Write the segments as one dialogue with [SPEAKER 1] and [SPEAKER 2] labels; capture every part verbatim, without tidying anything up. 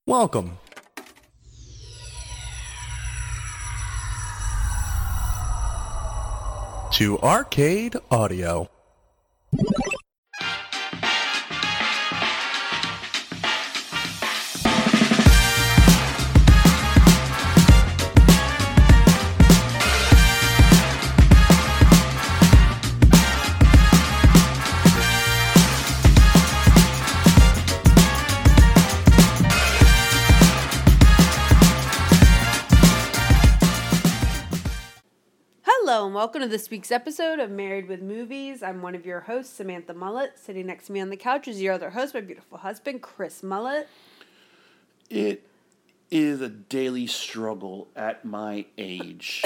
[SPEAKER 1] Welcome to Arcade Audio.
[SPEAKER 2] Hello and welcome to this week's episode of Married with Movies. I'm one of your hosts, Samantha Mullet. Sitting next to me on the couch is your other host, my beautiful husband, Chris Mullet.
[SPEAKER 3] It is a daily struggle at my age.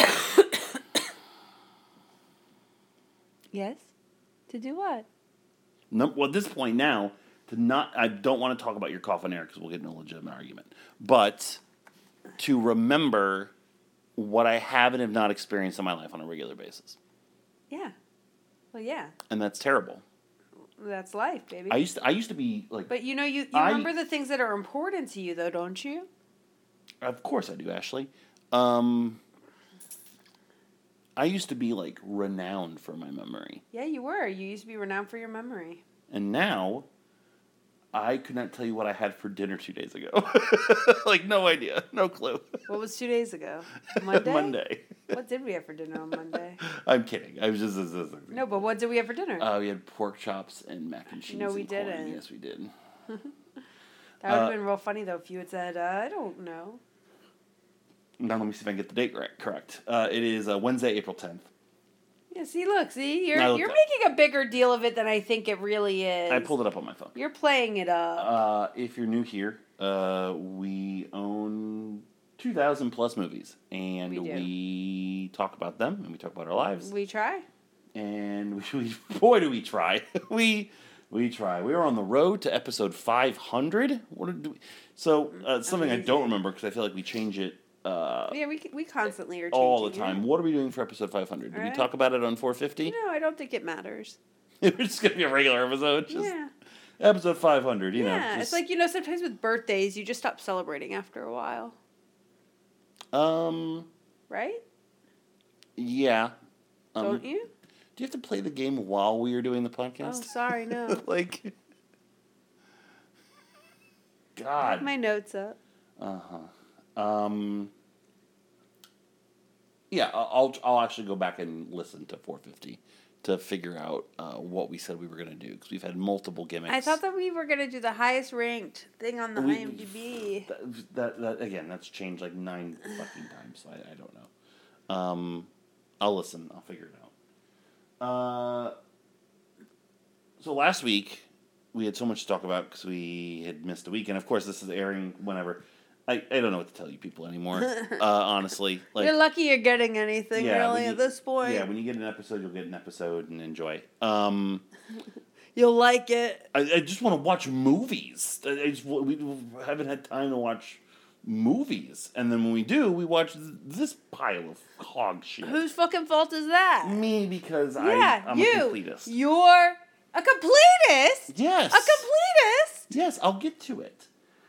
[SPEAKER 2] Yes? To do what?
[SPEAKER 3] No, well, at this point now, to not, I don't want to talk about your cough on air because we'll get in a legitimate argument. But to remember what I have and have not experienced in my life on a regular basis.
[SPEAKER 2] Yeah. Well, yeah.
[SPEAKER 3] And that's terrible.
[SPEAKER 2] That's life, baby.
[SPEAKER 3] I used to, I used to be like...
[SPEAKER 2] But you know, you, you
[SPEAKER 3] I,
[SPEAKER 2] remember the things that are important to you, though, don't you?
[SPEAKER 3] Of course I do, Ashley. Um, I used to be, like, renowned for my memory.
[SPEAKER 2] Yeah, you were. You used to be renowned for your memory.
[SPEAKER 3] And now, I could not tell you what I had for dinner two days ago. Like, no idea. No clue.
[SPEAKER 2] What was two days ago? Monday?
[SPEAKER 3] Monday.
[SPEAKER 2] What did we have for dinner on Monday?
[SPEAKER 3] I'm kidding. I was just... just, just
[SPEAKER 2] No, but what did we have for dinner?
[SPEAKER 3] Uh, we had pork chops and mac and cheese.
[SPEAKER 2] No, we
[SPEAKER 3] and corn.
[SPEAKER 2] didn't.
[SPEAKER 3] Yes, we did.
[SPEAKER 2] That would have
[SPEAKER 3] uh,
[SPEAKER 2] been real funny, though, if you had said, uh, I don't know.
[SPEAKER 3] Now, let me see if I can get the date right. Correct. Uh, it is uh, Wednesday, April tenth.
[SPEAKER 2] Yeah, see, look, see, you're
[SPEAKER 3] No,
[SPEAKER 2] you're
[SPEAKER 3] look,
[SPEAKER 2] making a bigger deal of it than I think it really is.
[SPEAKER 3] I pulled it up on my phone.
[SPEAKER 2] You're playing it up.
[SPEAKER 3] Uh, if you're new here, uh, we own two thousand plus movies, and
[SPEAKER 2] We do.
[SPEAKER 3] we talk about them, and we talk about our lives,
[SPEAKER 2] We try.
[SPEAKER 3] and we, we boy do we try. we we try. We are on the road to episode five hundred. What did we? So uh, it's something I don't
[SPEAKER 2] Amazing.
[SPEAKER 3] remember because I feel like we change it. Uh,
[SPEAKER 2] Yeah, we we constantly are changing
[SPEAKER 3] all the
[SPEAKER 2] it.
[SPEAKER 3] time. What are we doing for episode five hundred? Did we
[SPEAKER 2] Alright.
[SPEAKER 3] talk about it on four fifty?
[SPEAKER 2] No, I don't think it matters.
[SPEAKER 3] It's just going to be a regular episode. Just
[SPEAKER 2] yeah.
[SPEAKER 3] Episode five hundred, you know.
[SPEAKER 2] Yeah,
[SPEAKER 3] just-
[SPEAKER 2] it's like, you know, sometimes with birthdays, you just stop celebrating after a while,
[SPEAKER 3] Um,
[SPEAKER 2] right?
[SPEAKER 3] yeah. Um,
[SPEAKER 2] Don't you?
[SPEAKER 3] Do you have to play the game while we are doing the
[SPEAKER 2] Oh,
[SPEAKER 3] podcast?
[SPEAKER 2] sorry, no.
[SPEAKER 3] like,
[SPEAKER 2] I
[SPEAKER 3] God.
[SPEAKER 2] have my notes up.
[SPEAKER 3] Uh-huh. Um, yeah, I- I'll I'll actually go back and listen to four fifty to figure out uh, what we said we were going to do because we've had multiple gimmicks.
[SPEAKER 2] I thought that we were going to do the highest ranked thing on the
[SPEAKER 3] We-
[SPEAKER 2] IMDb.
[SPEAKER 3] That, that, that again, that's changed like nine fucking times, so I, I don't know. Um, I'll listen. I'll figure it out. Uh, so last week, we had so much to talk about because we had missed a week. And of course, this is airing whenever. I, I don't know what to tell you people anymore, uh, honestly. Like,
[SPEAKER 2] You're lucky you're getting anything,
[SPEAKER 3] Yeah,
[SPEAKER 2] really,
[SPEAKER 3] when
[SPEAKER 2] at
[SPEAKER 3] you-
[SPEAKER 2] this point.
[SPEAKER 3] yeah, when you get an episode, you'll get an episode and enjoy. Um,
[SPEAKER 2] You'll like it.
[SPEAKER 3] I, I just want to watch movies. I I just, we haven't had time to watch movies. And then when we do, we watch this pile of hog shit.
[SPEAKER 2] Whose fucking fault is that?
[SPEAKER 3] Me, because
[SPEAKER 2] Yeah,
[SPEAKER 3] I, I'm
[SPEAKER 2] you.
[SPEAKER 3] a completist.
[SPEAKER 2] You're a completist?
[SPEAKER 3] Yes.
[SPEAKER 2] A completist?
[SPEAKER 3] Yes, I'll get to it.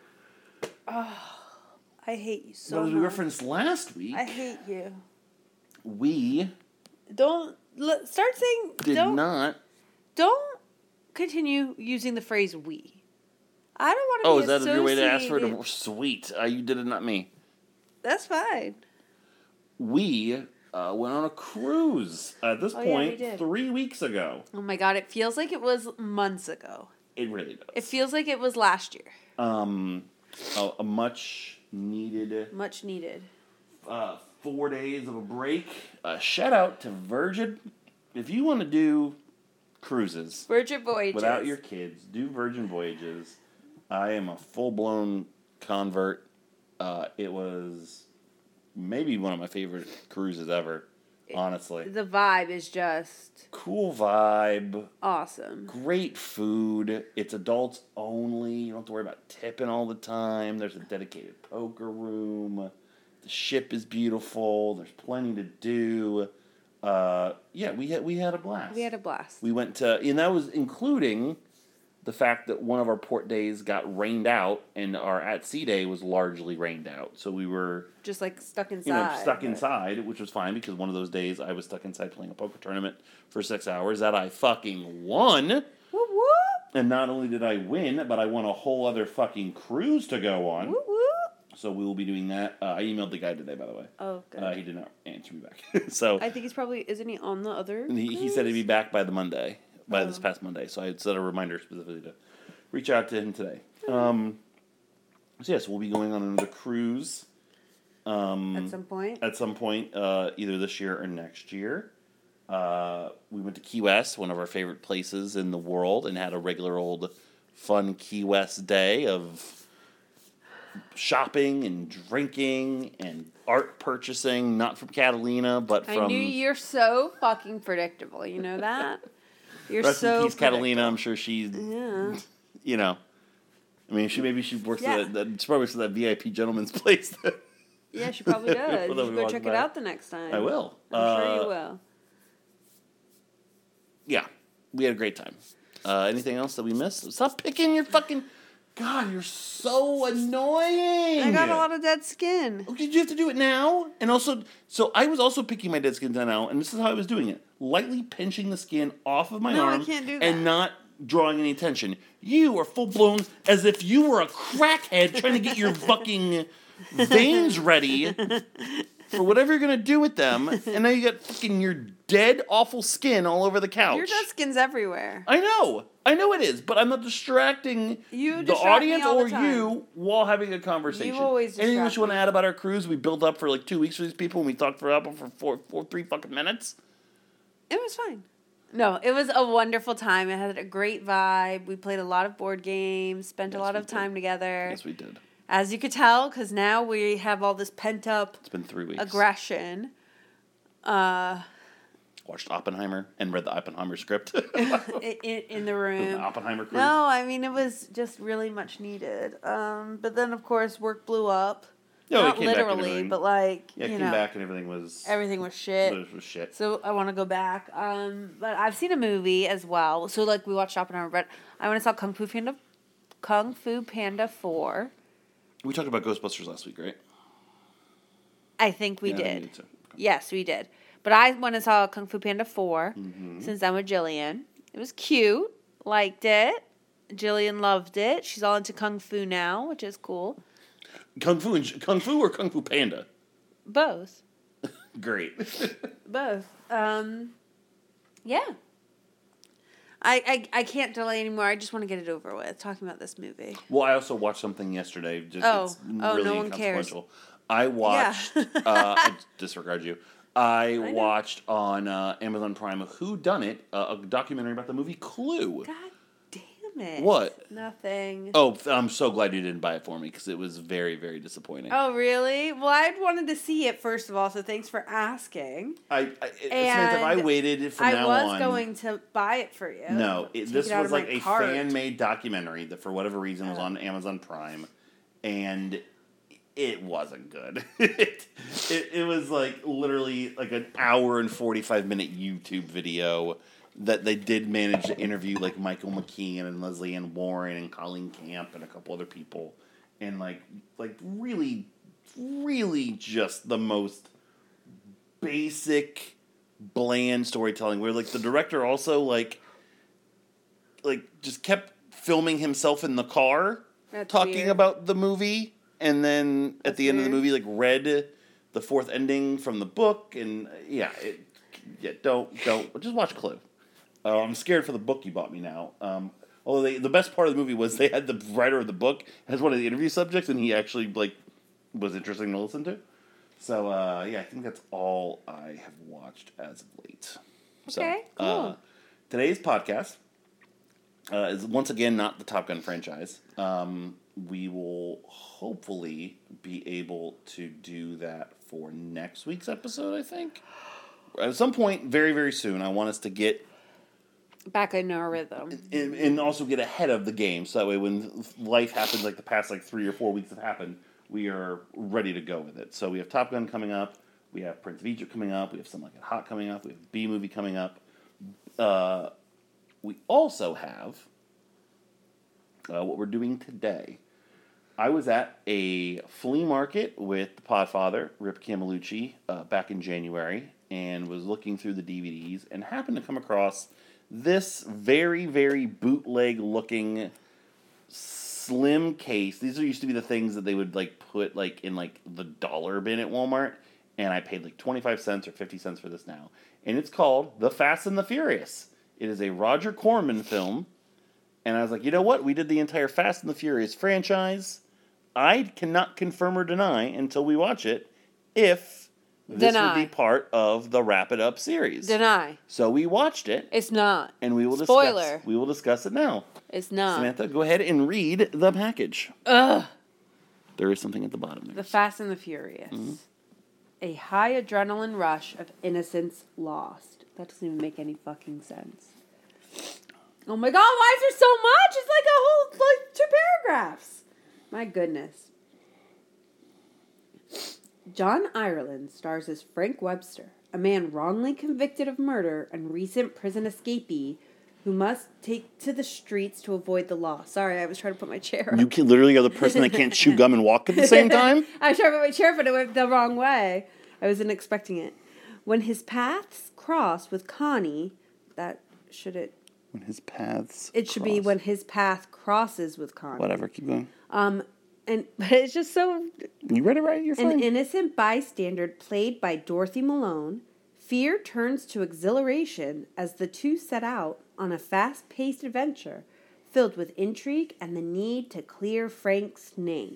[SPEAKER 2] I hate you so
[SPEAKER 3] but as we
[SPEAKER 2] much.
[SPEAKER 3] referenced last week,
[SPEAKER 2] I hate you.
[SPEAKER 3] we
[SPEAKER 2] Don't l- start saying
[SPEAKER 3] did
[SPEAKER 2] don't
[SPEAKER 3] not...
[SPEAKER 2] don't continue using the phrase we. I don't want to
[SPEAKER 3] Oh,
[SPEAKER 2] be
[SPEAKER 3] is that a good way to ask for it?
[SPEAKER 2] associated-
[SPEAKER 3] Sweet. Uh, you did it, not me.
[SPEAKER 2] That's fine.
[SPEAKER 3] We uh, went on a cruise at this
[SPEAKER 2] Oh, yeah, we
[SPEAKER 3] point
[SPEAKER 2] did.
[SPEAKER 3] three weeks ago.
[SPEAKER 2] Oh my god, it feels like it was months ago.
[SPEAKER 3] It really does.
[SPEAKER 2] It feels like it was last year.
[SPEAKER 3] Um, a, a much needed
[SPEAKER 2] Much needed.
[SPEAKER 3] uh, four days of a break. Uh, shout out to Virgin. If you want to do cruises
[SPEAKER 2] Virgin Voyages.
[SPEAKER 3] without your kids, do Virgin Voyages. I am a full blown convert. Uh, it was maybe one of my favorite cruises ever. Honestly,
[SPEAKER 2] The vibe is just
[SPEAKER 3] cool vibe.
[SPEAKER 2] awesome.
[SPEAKER 3] Great food. It's adults only. You don't have to worry about tipping all the time. There's a dedicated poker room. The ship is beautiful. There's plenty to do. Uh, yeah, we had we had a blast.
[SPEAKER 2] We had a blast.
[SPEAKER 3] We went to, and that was including the fact that one of our port days got rained out and our at sea day was largely rained out. So we were
[SPEAKER 2] just like stuck inside.
[SPEAKER 3] You know, stuck
[SPEAKER 2] but...
[SPEAKER 3] inside, which was fine because one of those days I was stuck inside playing a poker tournament for six hours that I fucking won.
[SPEAKER 2] Whoop whoop.
[SPEAKER 3] And not only did I win, but I won a whole other fucking cruise to go on.
[SPEAKER 2] Whoop whoop.
[SPEAKER 3] So we will be doing that. Uh, I emailed the guy today, by the way.
[SPEAKER 2] Oh, good.
[SPEAKER 3] Uh, he did not answer me back. so
[SPEAKER 2] I think he's probably, isn't he on the other?
[SPEAKER 3] He, he said he'd be back by the Monday, by
[SPEAKER 2] oh.
[SPEAKER 3] this past Monday. So I set a reminder specifically to reach out to him today. Um, so yes, we'll be going on another cruise. Um,
[SPEAKER 2] at some point?
[SPEAKER 3] At some point, uh, either this year or next year. Uh, we went to Key West, one of our favorite places in the world, and had a regular old fun Key West day of shopping and drinking and art purchasing, not from Catalina, but from...
[SPEAKER 2] I knew you're so fucking predictable. You know that? You're
[SPEAKER 3] Rest
[SPEAKER 2] so
[SPEAKER 3] in peace, Catalina. I'm sure she's...
[SPEAKER 2] Yeah.
[SPEAKER 3] You know. I mean, she maybe she works
[SPEAKER 2] Yeah.
[SPEAKER 3] at that, she probably works at that V I P gentleman's place.
[SPEAKER 2] Yeah, she probably does. You
[SPEAKER 3] Although
[SPEAKER 2] should
[SPEAKER 3] we
[SPEAKER 2] go
[SPEAKER 3] walked
[SPEAKER 2] check
[SPEAKER 3] by.
[SPEAKER 2] it out the next time.
[SPEAKER 3] I will.
[SPEAKER 2] I'm
[SPEAKER 3] Uh,
[SPEAKER 2] sure you will.
[SPEAKER 3] Yeah. We had a great time. Uh, anything else that we missed? Stop picking your fucking... God, you're so annoying.
[SPEAKER 2] I got a lot of dead skin.
[SPEAKER 3] Did you have to do it now? And also, so I was also picking my dead skin now, and this is how I was doing it. Lightly pinching the skin off of my
[SPEAKER 2] No, I
[SPEAKER 3] arm.
[SPEAKER 2] can't do that.
[SPEAKER 3] And not drawing any attention. You are full-blown as if you were a crackhead trying to get your fucking veins ready for whatever you're going to do with them. And now you got fucking your dead, awful skin all over the couch.
[SPEAKER 2] Your dead skin's everywhere.
[SPEAKER 3] I know. I know it is, but I'm not distracting
[SPEAKER 2] You
[SPEAKER 3] the
[SPEAKER 2] distract me
[SPEAKER 3] audience
[SPEAKER 2] all the
[SPEAKER 3] or
[SPEAKER 2] time.
[SPEAKER 3] you while having a conversation.
[SPEAKER 2] You always
[SPEAKER 3] Anything
[SPEAKER 2] distract
[SPEAKER 3] else you want to
[SPEAKER 2] me.
[SPEAKER 3] add about our cruise? We built up for like two weeks for these people, and we talked for up for four, four, three fucking minutes.
[SPEAKER 2] It was fine. No, it was a wonderful time. It had a great vibe. We played a lot of board games, spent
[SPEAKER 3] Yes,
[SPEAKER 2] a lot
[SPEAKER 3] we
[SPEAKER 2] of
[SPEAKER 3] did.
[SPEAKER 2] time together.
[SPEAKER 3] Yes, we did.
[SPEAKER 2] As you could tell, because now we have all this pent up
[SPEAKER 3] It's been three weeks.
[SPEAKER 2] aggression. Uh,
[SPEAKER 3] Watched Oppenheimer and read the Oppenheimer script.
[SPEAKER 2] in, in the room.
[SPEAKER 3] Oppenheimer cruise.
[SPEAKER 2] No, I mean, it was just really much needed. Um, but then, of course, work blew up.
[SPEAKER 3] No, it
[SPEAKER 2] Not
[SPEAKER 3] came back and
[SPEAKER 2] literally,
[SPEAKER 3] everything-
[SPEAKER 2] but like,
[SPEAKER 3] Yeah, it
[SPEAKER 2] you
[SPEAKER 3] came
[SPEAKER 2] know,
[SPEAKER 3] back and everything was
[SPEAKER 2] everything was shit.
[SPEAKER 3] It was shit.
[SPEAKER 2] So I want to go back. Um, but I've seen a movie as well. So like we watched Oppenheimer, but I went and saw Kung Fu Panda, Kung Fu Panda four.
[SPEAKER 3] We talked about Ghostbusters last week, right?
[SPEAKER 2] I think we
[SPEAKER 3] Yeah, I
[SPEAKER 2] did.
[SPEAKER 3] need to. Okay.
[SPEAKER 2] Yes, we did. But I went and saw Kung Fu Panda four
[SPEAKER 3] Mm-hmm.
[SPEAKER 2] since I'm with Jillian. It was cute. Liked it. Jillian loved it. She's all into Kung Fu now, which is cool.
[SPEAKER 3] Kung Fu and Kung Fu or Kung Fu Panda?
[SPEAKER 2] Both.
[SPEAKER 3] Great.
[SPEAKER 2] Both. Um, yeah. I, I I can't delay anymore. I just want to get it over with, talking about this movie.
[SPEAKER 3] Well, I also watched something yesterday. Just,
[SPEAKER 2] Oh.
[SPEAKER 3] it's
[SPEAKER 2] Oh,
[SPEAKER 3] really
[SPEAKER 2] no one cares.
[SPEAKER 3] inconsequential. I watched. uh, I disregard you. I,
[SPEAKER 2] know.
[SPEAKER 3] watched on uh, Amazon Prime a Who Done It, uh, a documentary about the movie Clue.
[SPEAKER 2] God damn it.
[SPEAKER 3] What?
[SPEAKER 2] Nothing.
[SPEAKER 3] Oh, I'm so glad you didn't buy it for me because it was very, very disappointing.
[SPEAKER 2] Oh, really? Well, I wanted to see it, first of all, so thanks for asking.
[SPEAKER 3] I, I Samantha, if I
[SPEAKER 2] And
[SPEAKER 3] waited from
[SPEAKER 2] I
[SPEAKER 3] now
[SPEAKER 2] was
[SPEAKER 3] on,
[SPEAKER 2] going to buy it for you.
[SPEAKER 3] No, it,
[SPEAKER 2] Take
[SPEAKER 3] this
[SPEAKER 2] it out
[SPEAKER 3] was
[SPEAKER 2] of
[SPEAKER 3] like
[SPEAKER 2] my
[SPEAKER 3] a
[SPEAKER 2] cart.
[SPEAKER 3] fan-made documentary that, for whatever reason, was
[SPEAKER 2] Oh.
[SPEAKER 3] on Amazon Prime, and it wasn't good. it, it it was like literally like an hour and forty-five minute YouTube video that they did manage to interview like Michael McKean and Leslie Ann Warren and Colleen Camp and a couple other people, and like like really, really just the most basic, bland storytelling. Where like the director also like like just kept filming himself in the car
[SPEAKER 2] That's
[SPEAKER 3] talking
[SPEAKER 2] weird.
[SPEAKER 3] about the movie, and then at
[SPEAKER 2] That's
[SPEAKER 3] the end of the
[SPEAKER 2] weird.
[SPEAKER 3] movie like read the fourth ending from the book, and uh, yeah, it, yeah, don't don't just watch Clue. Uh, I'm scared for the book you bought me now. Um, although they, the best part of the movie was they had the writer of the book as one of the interview subjects, and he actually like was interesting to listen to. So uh, yeah, I think that's all I have watched as of late.
[SPEAKER 2] Okay,
[SPEAKER 3] so, uh,
[SPEAKER 2] cool.
[SPEAKER 3] today's podcast uh, is once again not the Top Gun franchise. Um, we will hopefully be able to do that for next week's episode, I think. At some point, very, very soon, I want us to get
[SPEAKER 2] Back in our rhythm.
[SPEAKER 3] and, and also get ahead of the game. So that way when life happens like the past like three or four weeks have happened, we are ready to go with it. So we have Top Gun coming up. We have Prince of Egypt coming up. We have Something Like It Hot coming up. We have B-Movie coming up. Uh, we also have uh, what we're doing today. I was at a flea market with the Podfather, Rip Camelucci, uh, back in January, and was looking through the D V Ds and happened to come across this very, very bootleg-looking slim case. These are used to be the things that they would like put like in like the dollar bin at Walmart, and I paid like twenty-five cents or fifty cents for this now. And it's called The Fast and the Furious. It is a Roger Corman film, and I was like, you know what? We did the entire Fast and the Furious franchise. I cannot confirm or deny until we watch it if this
[SPEAKER 2] Deny.
[SPEAKER 3] would be part of the Wrap It Up series.
[SPEAKER 2] Deny.
[SPEAKER 3] So we watched it.
[SPEAKER 2] It's not.
[SPEAKER 3] And we will
[SPEAKER 2] Spoiler.
[SPEAKER 3] discuss. We will discuss it now.
[SPEAKER 2] It's not.
[SPEAKER 3] Samantha, go ahead and read the package.
[SPEAKER 2] Ugh.
[SPEAKER 3] There is something at the bottom there.
[SPEAKER 2] The Fast and the Furious.
[SPEAKER 3] Mm-hmm.
[SPEAKER 2] A high adrenaline rush of innocence lost. That doesn't even make any fucking sense. Oh my god, why is there so much? It's like a whole, like, two paragraphs. My goodness. John Ireland stars as Frank Webster, a man wrongly convicted of murder and recent prison escapee who must take to the streets to avoid the law. Sorry, I was trying to put my chair up.
[SPEAKER 3] You can, literally are the person that can't chew gum and walk at the same time?
[SPEAKER 2] I was trying to put my chair, but it went the wrong way. I wasn't expecting it. When his paths cross with Connie, that should it...
[SPEAKER 3] When his paths
[SPEAKER 2] It should
[SPEAKER 3] cross.
[SPEAKER 2] be when his path crosses with Connie.
[SPEAKER 3] Whatever, keep going.
[SPEAKER 2] Um, and but it's just so...
[SPEAKER 3] You read it right? You're
[SPEAKER 2] An
[SPEAKER 3] fine.
[SPEAKER 2] innocent bystander played by Dorothy Malone, fear turns to exhilaration as the two set out on a fast-paced adventure filled with intrigue and the need to clear Frank's name.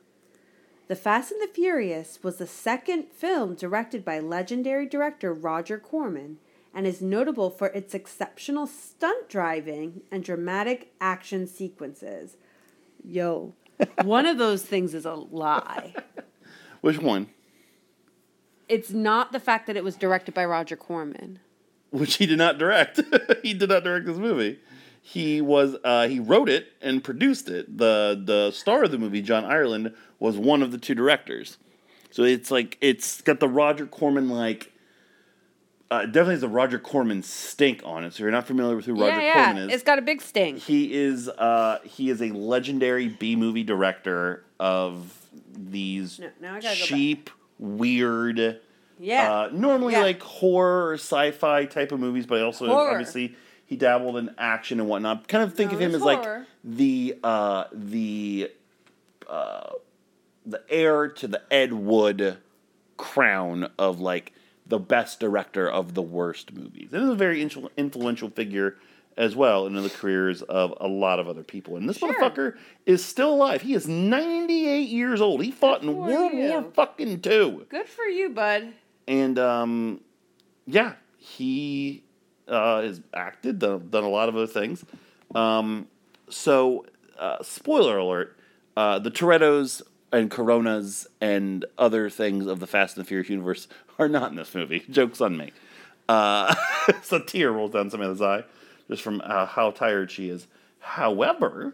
[SPEAKER 2] The Fast and the Furious was the second film directed by legendary director Roger Corman and is notable for its exceptional stunt driving and dramatic action sequences. Yo, one of those things is a lie.
[SPEAKER 3] Which one?
[SPEAKER 2] It's not the fact that it was directed by Roger Corman.
[SPEAKER 3] Which he did not direct. He did not direct this movie. He was uh, he wrote it and produced it. The the star of the movie, John Ireland, was one of the two directors. So it's like it's got the Roger Corman like uh, definitely has a Roger Corman stink on it. So if you're not familiar with who Roger
[SPEAKER 2] yeah, yeah.
[SPEAKER 3] Corman is.
[SPEAKER 2] It's got a big stink.
[SPEAKER 3] He is uh, he is a legendary B movie director of these
[SPEAKER 2] No, now I gotta go
[SPEAKER 3] cheap, weird.
[SPEAKER 2] Yeah.
[SPEAKER 3] Uh, normally
[SPEAKER 2] Yeah.
[SPEAKER 3] like horror or sci-fi type of movies, but also
[SPEAKER 2] Horror.
[SPEAKER 3] obviously he dabbled in action and whatnot. Kind of think
[SPEAKER 2] No,
[SPEAKER 3] of him
[SPEAKER 2] it's
[SPEAKER 3] as like
[SPEAKER 2] horror.
[SPEAKER 3] the uh, the uh, the heir to the Ed Wood crown of like the best director of the worst movies. And is a very influ- influential figure as well in the careers of a lot of other people. And this
[SPEAKER 2] Sure.
[SPEAKER 3] motherfucker is still alive. He is ninety-eight years old. He fought in
[SPEAKER 2] Good for
[SPEAKER 3] World
[SPEAKER 2] you.
[SPEAKER 3] War fucking two.
[SPEAKER 2] Good for you, bud.
[SPEAKER 3] And, um, yeah, he uh, has acted, done, done a lot of other things. Um, so, uh, spoiler alert, uh, the Torettos and Coronas and other things of the Fast and the Furious universe are not in this movie. Joke's on me. Uh, so a tear rolls down Samantha's eye just from uh, how tired she is. However,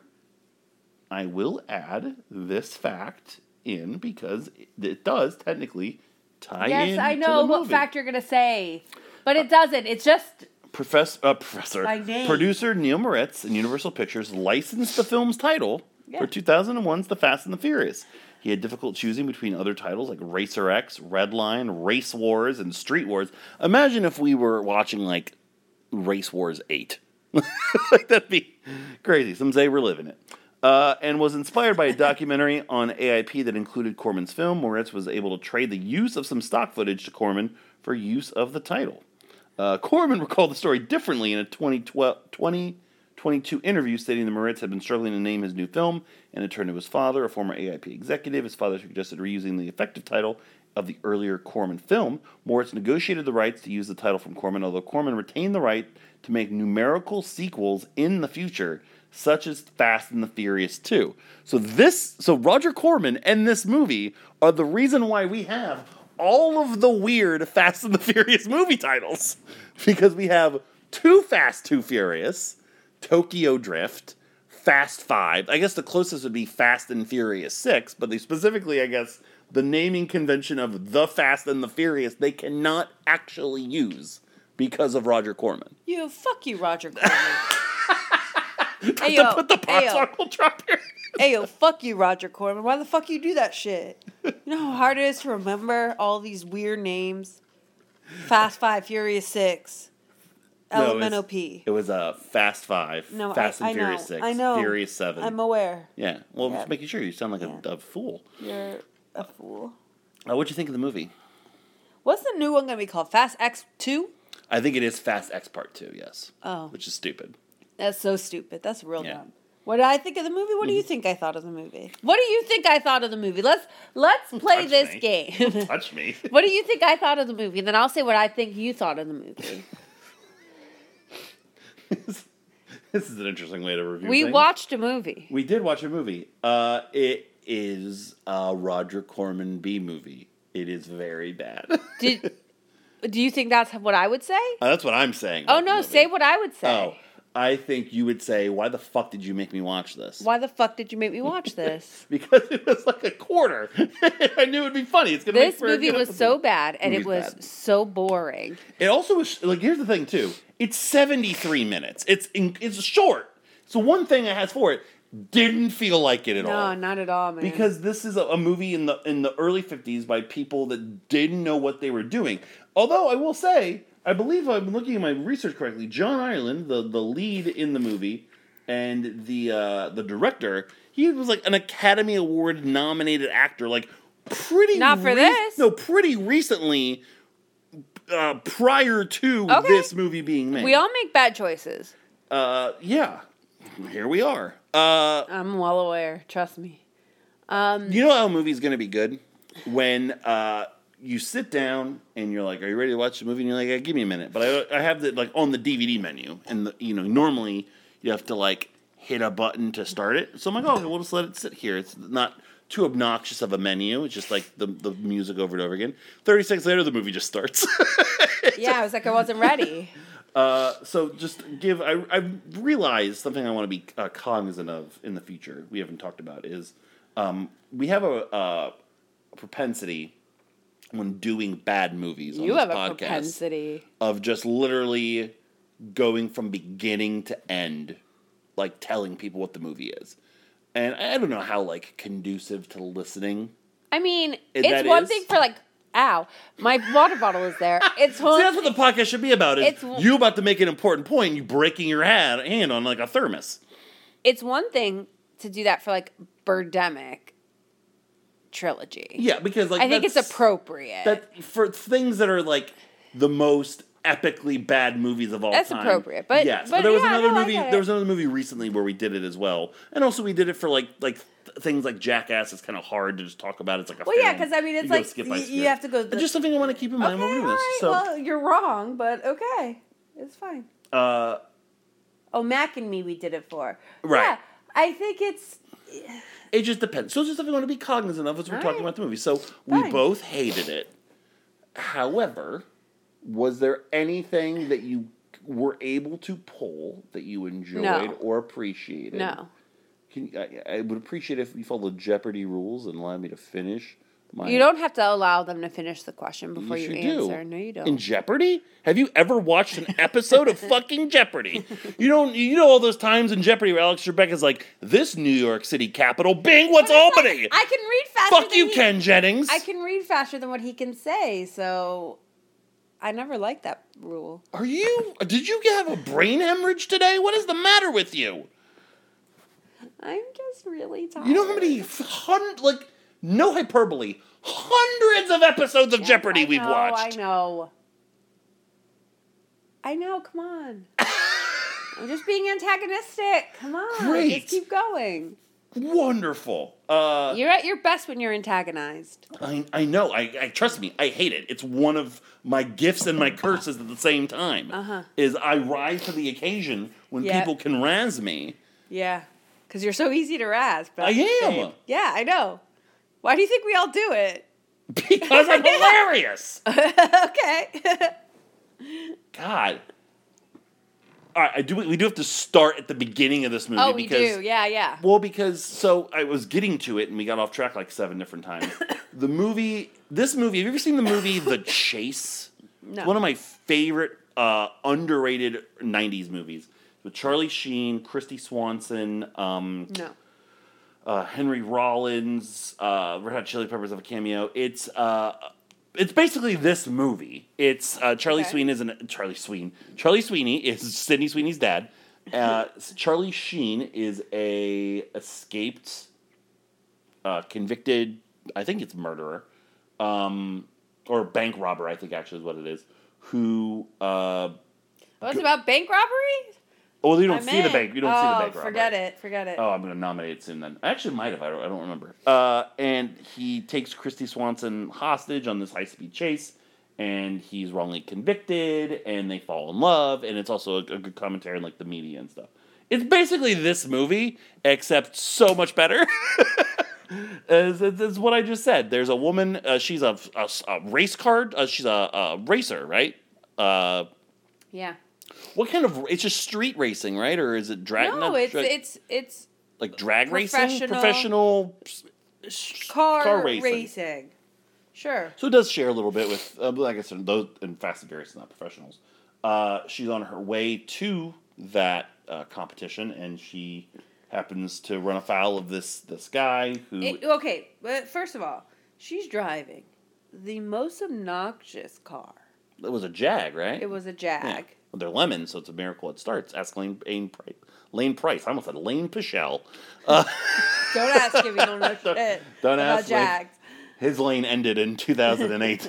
[SPEAKER 3] I will add this fact in because it does technically tie in.
[SPEAKER 2] Yes, I
[SPEAKER 3] to
[SPEAKER 2] know
[SPEAKER 3] the
[SPEAKER 2] what
[SPEAKER 3] movie.
[SPEAKER 2] fact you're going to say. But it doesn't. It's just...
[SPEAKER 3] Professor, uh, professor,
[SPEAKER 2] By name.
[SPEAKER 3] producer Neil Moritz and Universal Pictures licensed the film's title
[SPEAKER 2] Yeah.
[SPEAKER 3] for two thousand one's The Fast and the Furious. He had difficult choosing between other titles like Racer X, Redline, Race Wars, and Street Wars. Imagine if we were watching like Race Wars eight. Like that'd be crazy. Some say we're living it. Uh, and was inspired by a documentary on A I P that included Corman's film. Moritz was able to trade the use of some stock footage to Corman for use of the title. Uh, Corman recalled the story differently in a twenty twenty-two interview, stating that Moritz had been struggling to name his new film and had turned to his father, a former A I P executive. His father suggested reusing the effective title of the earlier Corman film. Moritz negotiated the rights to use the title from Corman, although Corman retained the right to make numerical sequels in the future, such as Fast and the Furious two. So this, so Roger Corman and this movie are the reason why we have all of the weird Fast and the Furious movie titles. Because we have Too Fast, Too Furious, Tokyo Drift, Fast Five. I guess the closest would be Fast and Furious Six, but they specifically, I guess, the naming convention of The Fast and the Furious, they cannot actually use because of Roger Corman.
[SPEAKER 2] You, fuck you, Roger Corman. Hey,
[SPEAKER 3] to
[SPEAKER 2] yo,
[SPEAKER 3] put the
[SPEAKER 2] hey,
[SPEAKER 3] box
[SPEAKER 2] yo.
[SPEAKER 3] Uncle drop here.
[SPEAKER 2] Hey, yo, fuck you, Roger Corman. Why the fuck you do that shit? You know how hard it is to remember all these weird names? Fast Five, Furious Six,
[SPEAKER 3] No,
[SPEAKER 2] Elemental
[SPEAKER 3] it's-
[SPEAKER 2] P.
[SPEAKER 3] It was a uh, Fast Five,
[SPEAKER 2] No,
[SPEAKER 3] Fast
[SPEAKER 2] I,
[SPEAKER 3] and
[SPEAKER 2] I know.
[SPEAKER 3] Furious Six,
[SPEAKER 2] I know.
[SPEAKER 3] Furious Seven.
[SPEAKER 2] I'm aware.
[SPEAKER 3] yeah, well,
[SPEAKER 2] Yeah.
[SPEAKER 3] just making sure you sound like
[SPEAKER 2] Yeah.
[SPEAKER 3] a, a fool.
[SPEAKER 2] You're a fool.
[SPEAKER 3] Uh, what'd you think of the movie?
[SPEAKER 2] What's the new one going to be called? Fast X two?
[SPEAKER 3] I think it is Fast X Part Two. Yes.
[SPEAKER 2] Oh.
[SPEAKER 3] Which is stupid.
[SPEAKER 2] That's so stupid. That's real
[SPEAKER 3] Yeah.
[SPEAKER 2] dumb. What did I think of the movie? What do
[SPEAKER 3] Mm-hmm.
[SPEAKER 2] you think I thought of the movie? What do you think I thought of the movie? Let's let's play
[SPEAKER 3] touch
[SPEAKER 2] this
[SPEAKER 3] me.
[SPEAKER 2] game.
[SPEAKER 3] Touch me.
[SPEAKER 2] What do you think I thought of the movie? And then I'll say what I think you thought of the movie.
[SPEAKER 3] This is an interesting way to review.
[SPEAKER 2] We
[SPEAKER 3] things.
[SPEAKER 2] watched a movie.
[SPEAKER 3] We did watch a movie. Uh, it is a Roger Corman B movie. It is very bad.
[SPEAKER 2] Did do you think that's what I would say?
[SPEAKER 3] Uh, that's what I'm saying.
[SPEAKER 2] Oh
[SPEAKER 3] about the
[SPEAKER 2] no,
[SPEAKER 3] movie.
[SPEAKER 2] say what I would say.
[SPEAKER 3] Oh, I think you would say, "Why the fuck did you make me watch this?"
[SPEAKER 2] Why the fuck did you make me watch this?
[SPEAKER 3] Because it was like a quarter. I knew it'd be funny. It's gonna make
[SPEAKER 2] This
[SPEAKER 3] for a
[SPEAKER 2] movie
[SPEAKER 3] good
[SPEAKER 2] was
[SPEAKER 3] episode.
[SPEAKER 2] so bad, and it
[SPEAKER 3] Movie's
[SPEAKER 2] was
[SPEAKER 3] bad.
[SPEAKER 2] so boring.
[SPEAKER 3] It also was like, here's the thing too. It's seventy-three minutes. It's in, it's short. So one thing it has for it didn't feel like it at
[SPEAKER 2] No,
[SPEAKER 3] all.
[SPEAKER 2] not at all, man.
[SPEAKER 3] Because this is a, a movie in the in the early fifties by people that didn't know what they were doing. Although I will say, I believe I'm looking at my research correctly. John Ireland, the, the lead in the movie, and the uh, the director, he was like an Academy Award nominated actor, like pretty
[SPEAKER 2] Not for this.
[SPEAKER 3] No, pretty recently, uh, prior to
[SPEAKER 2] Okay.
[SPEAKER 3] this movie being made.
[SPEAKER 2] we all make bad choices.
[SPEAKER 3] uh, yeah, here we are. Uh,
[SPEAKER 2] I'm well aware. Trust me. Um,
[SPEAKER 3] You know how a movie's going to be good? When uh, you sit down and you're like, "Are you ready to watch the movie?" And you're like, "Yeah, "Give me a minute." But I, I have it like on the D V D menu, and the, you know, normally you have to like hit a button to start it. So I'm like, "Oh, we'll just let it sit here." It's not too obnoxious of a menu. It's just like the the music over and over again. Thirty seconds later, the movie just starts.
[SPEAKER 2] yeah, I was like, I wasn't ready.
[SPEAKER 3] Uh, so just give. I I realized something I want to be uh, cognizant of in the future. We haven't talked about is um, we have a, a propensity when doing bad movies. On
[SPEAKER 2] You
[SPEAKER 3] this
[SPEAKER 2] have a
[SPEAKER 3] podcast
[SPEAKER 2] propensity.
[SPEAKER 3] of just literally going from beginning to end, like telling people what the movie is, and I don't know how like conducive to listening.
[SPEAKER 2] I mean,
[SPEAKER 3] It-
[SPEAKER 2] it's
[SPEAKER 3] that
[SPEAKER 2] one
[SPEAKER 3] is?
[SPEAKER 2] thing for like, ow, my water bottle is there. It's one.
[SPEAKER 3] See, that's what the podcast should be about. Is
[SPEAKER 2] It's-
[SPEAKER 3] you about to make an important point, and you breaking your hand, hand on like a thermos.
[SPEAKER 2] It's one thing to do that for like Birdemic trilogy.
[SPEAKER 3] Yeah, because like
[SPEAKER 2] I think it's
[SPEAKER 3] that's-
[SPEAKER 2] appropriate.
[SPEAKER 3] that for things that are like the most epically bad movies of all
[SPEAKER 2] That's
[SPEAKER 3] time.
[SPEAKER 2] appropriate, but-
[SPEAKER 3] yes,
[SPEAKER 2] but
[SPEAKER 3] there was
[SPEAKER 2] yeah,
[SPEAKER 3] another
[SPEAKER 2] no, I
[SPEAKER 3] movie.
[SPEAKER 2] get it.
[SPEAKER 3] There was another movie recently where we did it as well, and also we did it for like like th- things like Jackass. It's kind of hard to just talk about. It's like a
[SPEAKER 2] well, yeah,
[SPEAKER 3] film.
[SPEAKER 2] because I mean, it's
[SPEAKER 3] You go
[SPEAKER 2] like
[SPEAKER 3] skip by
[SPEAKER 2] y- you
[SPEAKER 3] skip.
[SPEAKER 2] have to go.
[SPEAKER 3] It's just something I want to keep in mind
[SPEAKER 2] okay,
[SPEAKER 3] when we're doing
[SPEAKER 2] all
[SPEAKER 3] this.
[SPEAKER 2] right,
[SPEAKER 3] So,
[SPEAKER 2] well, you're wrong, but okay, it's fine.
[SPEAKER 3] uh,
[SPEAKER 2] Oh, Mac and Me, we did it for.
[SPEAKER 3] Right.
[SPEAKER 2] Yeah, I think it's.
[SPEAKER 3] it just depends. So it's just something I want to be cognizant of as we're
[SPEAKER 2] All
[SPEAKER 3] talking
[SPEAKER 2] right.
[SPEAKER 3] about the movie. So we
[SPEAKER 2] Fine.
[SPEAKER 3] both hated it. However, was there anything that you were able to pull that you enjoyed
[SPEAKER 2] No.
[SPEAKER 3] or appreciated?
[SPEAKER 2] No.
[SPEAKER 3] Can you, I, I would appreciate if you followed Jeopardy rules and allowed me to finish my.
[SPEAKER 2] You don't have to allow them to finish the question before you,
[SPEAKER 3] sure
[SPEAKER 2] answer.
[SPEAKER 3] do.
[SPEAKER 2] No, you don't.
[SPEAKER 3] In Jeopardy? Have you ever watched an episode of fucking Jeopardy? You don't. You know all those times in Jeopardy where Alex Trebek is like, "This New York City capital, Bing, what's
[SPEAKER 2] But it's like,
[SPEAKER 3] Albany?"
[SPEAKER 2] I can read faster.
[SPEAKER 3] Fuck
[SPEAKER 2] than
[SPEAKER 3] you,
[SPEAKER 2] he-
[SPEAKER 3] Ken Jennings.
[SPEAKER 2] I can read faster than what he can say, so I never liked that rule.
[SPEAKER 3] Are you? Did you have a brain hemorrhage today? What is the matter with you?
[SPEAKER 2] I'm just really tired.
[SPEAKER 3] You know how many hundred, like, no hyperbole, hundreds of episodes of
[SPEAKER 2] Yes,
[SPEAKER 3] Jeopardy
[SPEAKER 2] I
[SPEAKER 3] we've
[SPEAKER 2] know,
[SPEAKER 3] watched.
[SPEAKER 2] I know. I know. Come on. I'm just being antagonistic. Come on.
[SPEAKER 3] Great.
[SPEAKER 2] Just keep going.
[SPEAKER 3] Wonderful. Uh,
[SPEAKER 2] You're at your best when you're antagonized.
[SPEAKER 3] I I know. I, I trust me. I hate it. It's one of my gifts and my curses at the same time.
[SPEAKER 2] Uh-huh.
[SPEAKER 3] Is I rise to the occasion when
[SPEAKER 2] Yeah.
[SPEAKER 3] people can razz me.
[SPEAKER 2] Yeah. Because you're so easy to razz. But
[SPEAKER 3] I am.
[SPEAKER 2] babe. Yeah, I know. Why do you think we all do it?
[SPEAKER 3] Because I'm hilarious.
[SPEAKER 2] Okay.
[SPEAKER 3] God. All right, I do. We do have to start at the beginning of this movie.
[SPEAKER 2] oh, we
[SPEAKER 3] because,
[SPEAKER 2] do. Yeah, yeah.
[SPEAKER 3] Well, because so I was getting to it, and we got off track like seven different times. The movie, this movie. Have you ever seen the movie The Chase?
[SPEAKER 2] No.
[SPEAKER 3] It's one of my favorite uh, underrated nineties movies. with Charlie Sheen, Christy Swanson, um,
[SPEAKER 2] No.
[SPEAKER 3] uh, Henry Rollins, uh, Red Hot Chili Peppers have a cameo. It's uh, it's basically this movie. It's uh, Charlie
[SPEAKER 2] Okay.
[SPEAKER 3] Sweeney isn't Charlie Sweeney. Charlie Sweeney is Sydney Sweeney's dad. Uh, Charlie Sheen is a escaped, uh, convicted, I think it's murderer, um, or bank robber. I think actually is what it is. Who? Uh,
[SPEAKER 2] Oh, it's about bank robbery?
[SPEAKER 3] well, you don't
[SPEAKER 2] I
[SPEAKER 3] see the
[SPEAKER 2] meant-
[SPEAKER 3] bank. You don't
[SPEAKER 2] oh,
[SPEAKER 3] see the bank robbery.
[SPEAKER 2] forget it. Forget it.
[SPEAKER 3] Oh, I'm going to nominate it soon then. I actually might have. I don't, I don't remember. Uh, and he takes Christy Swanson hostage on this high-speed chase, and he's wrongly convicted, and they fall in love, and it's also a, a good commentary on like the media and stuff. It's basically this movie, except so much better. As, as, as what I just said. There's a woman, uh, she's a, a, a race card, uh, she's a, a racer, right? Uh,
[SPEAKER 2] Yeah.
[SPEAKER 3] what kind of, it's just street racing, right? Or is it drag?
[SPEAKER 2] No,
[SPEAKER 3] not
[SPEAKER 2] it's
[SPEAKER 3] drag-
[SPEAKER 2] it's it's
[SPEAKER 3] like drag racing,
[SPEAKER 2] professional-
[SPEAKER 3] professional
[SPEAKER 2] car,
[SPEAKER 3] car racing.
[SPEAKER 2] racing. Sure.
[SPEAKER 3] So it does share a little bit with, uh, like I said, those in Fast and Furious, not professionals. Uh, she's on her way to that uh, competition, and she happens to run afoul of this this guy who.
[SPEAKER 2] It- okay, but first of all, she's driving the most obnoxious car.
[SPEAKER 3] It was a Jag, right?
[SPEAKER 2] It was a
[SPEAKER 3] Yeah.
[SPEAKER 2] Jag.
[SPEAKER 3] Well, they're lemons, so it's a miracle it starts. Ask Lane, Lane, Price. Lane Price. I almost said Lane Pichelle. Uh,
[SPEAKER 2] Don't ask if you don't know
[SPEAKER 3] Don't-
[SPEAKER 2] shit
[SPEAKER 3] don't
[SPEAKER 2] about
[SPEAKER 3] ask, like-
[SPEAKER 2] Jags.
[SPEAKER 3] his lane ended in two thousand eight.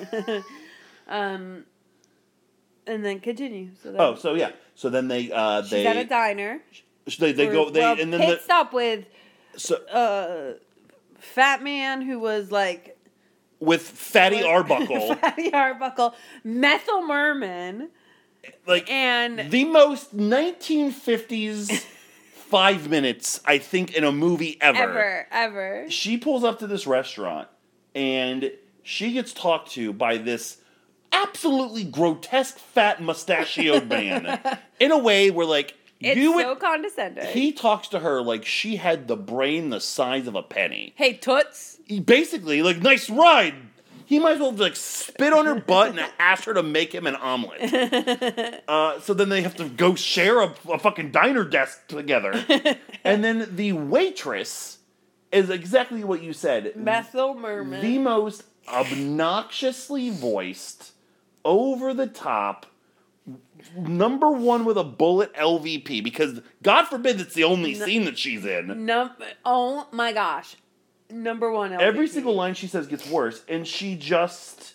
[SPEAKER 2] Um, and then continue. So then
[SPEAKER 3] Oh, so yeah. So then they uh,
[SPEAKER 2] she's
[SPEAKER 3] they
[SPEAKER 2] at a diner.
[SPEAKER 3] they, they go they
[SPEAKER 2] well,
[SPEAKER 3] and then
[SPEAKER 2] pit
[SPEAKER 3] the,
[SPEAKER 2] stop with
[SPEAKER 3] so
[SPEAKER 2] uh, fat man who was like
[SPEAKER 3] with Fatty
[SPEAKER 2] what-
[SPEAKER 3] Arbuckle,
[SPEAKER 2] Fatty Arbuckle, Methyl Merman,
[SPEAKER 3] like
[SPEAKER 2] and
[SPEAKER 3] the most nineteen fifties five minutes I think in a movie ever.
[SPEAKER 2] ever, ever.
[SPEAKER 3] She pulls up to this restaurant and she gets talked to by this absolutely grotesque fat mustachioed man in a way where like
[SPEAKER 2] It's
[SPEAKER 3] you
[SPEAKER 2] so
[SPEAKER 3] would,
[SPEAKER 2] condescending.
[SPEAKER 3] he talks to her like she had the brain the size of a penny.
[SPEAKER 2] hey, Toots.
[SPEAKER 3] He basically like nice ride. He might as well like spit on her butt and ask her to make him an omelet. uh, so then they have to go share a, a fucking diner desk together. And then the waitress is exactly what you said.
[SPEAKER 2] Methyl Merman.
[SPEAKER 3] The most obnoxiously voiced, over the top, number one with a bullet L V P. Because God forbid it's the only
[SPEAKER 2] No.
[SPEAKER 3] scene that she's in.
[SPEAKER 2] Num- oh my gosh. Number one L V P.
[SPEAKER 3] Every single line she says gets worse, and she just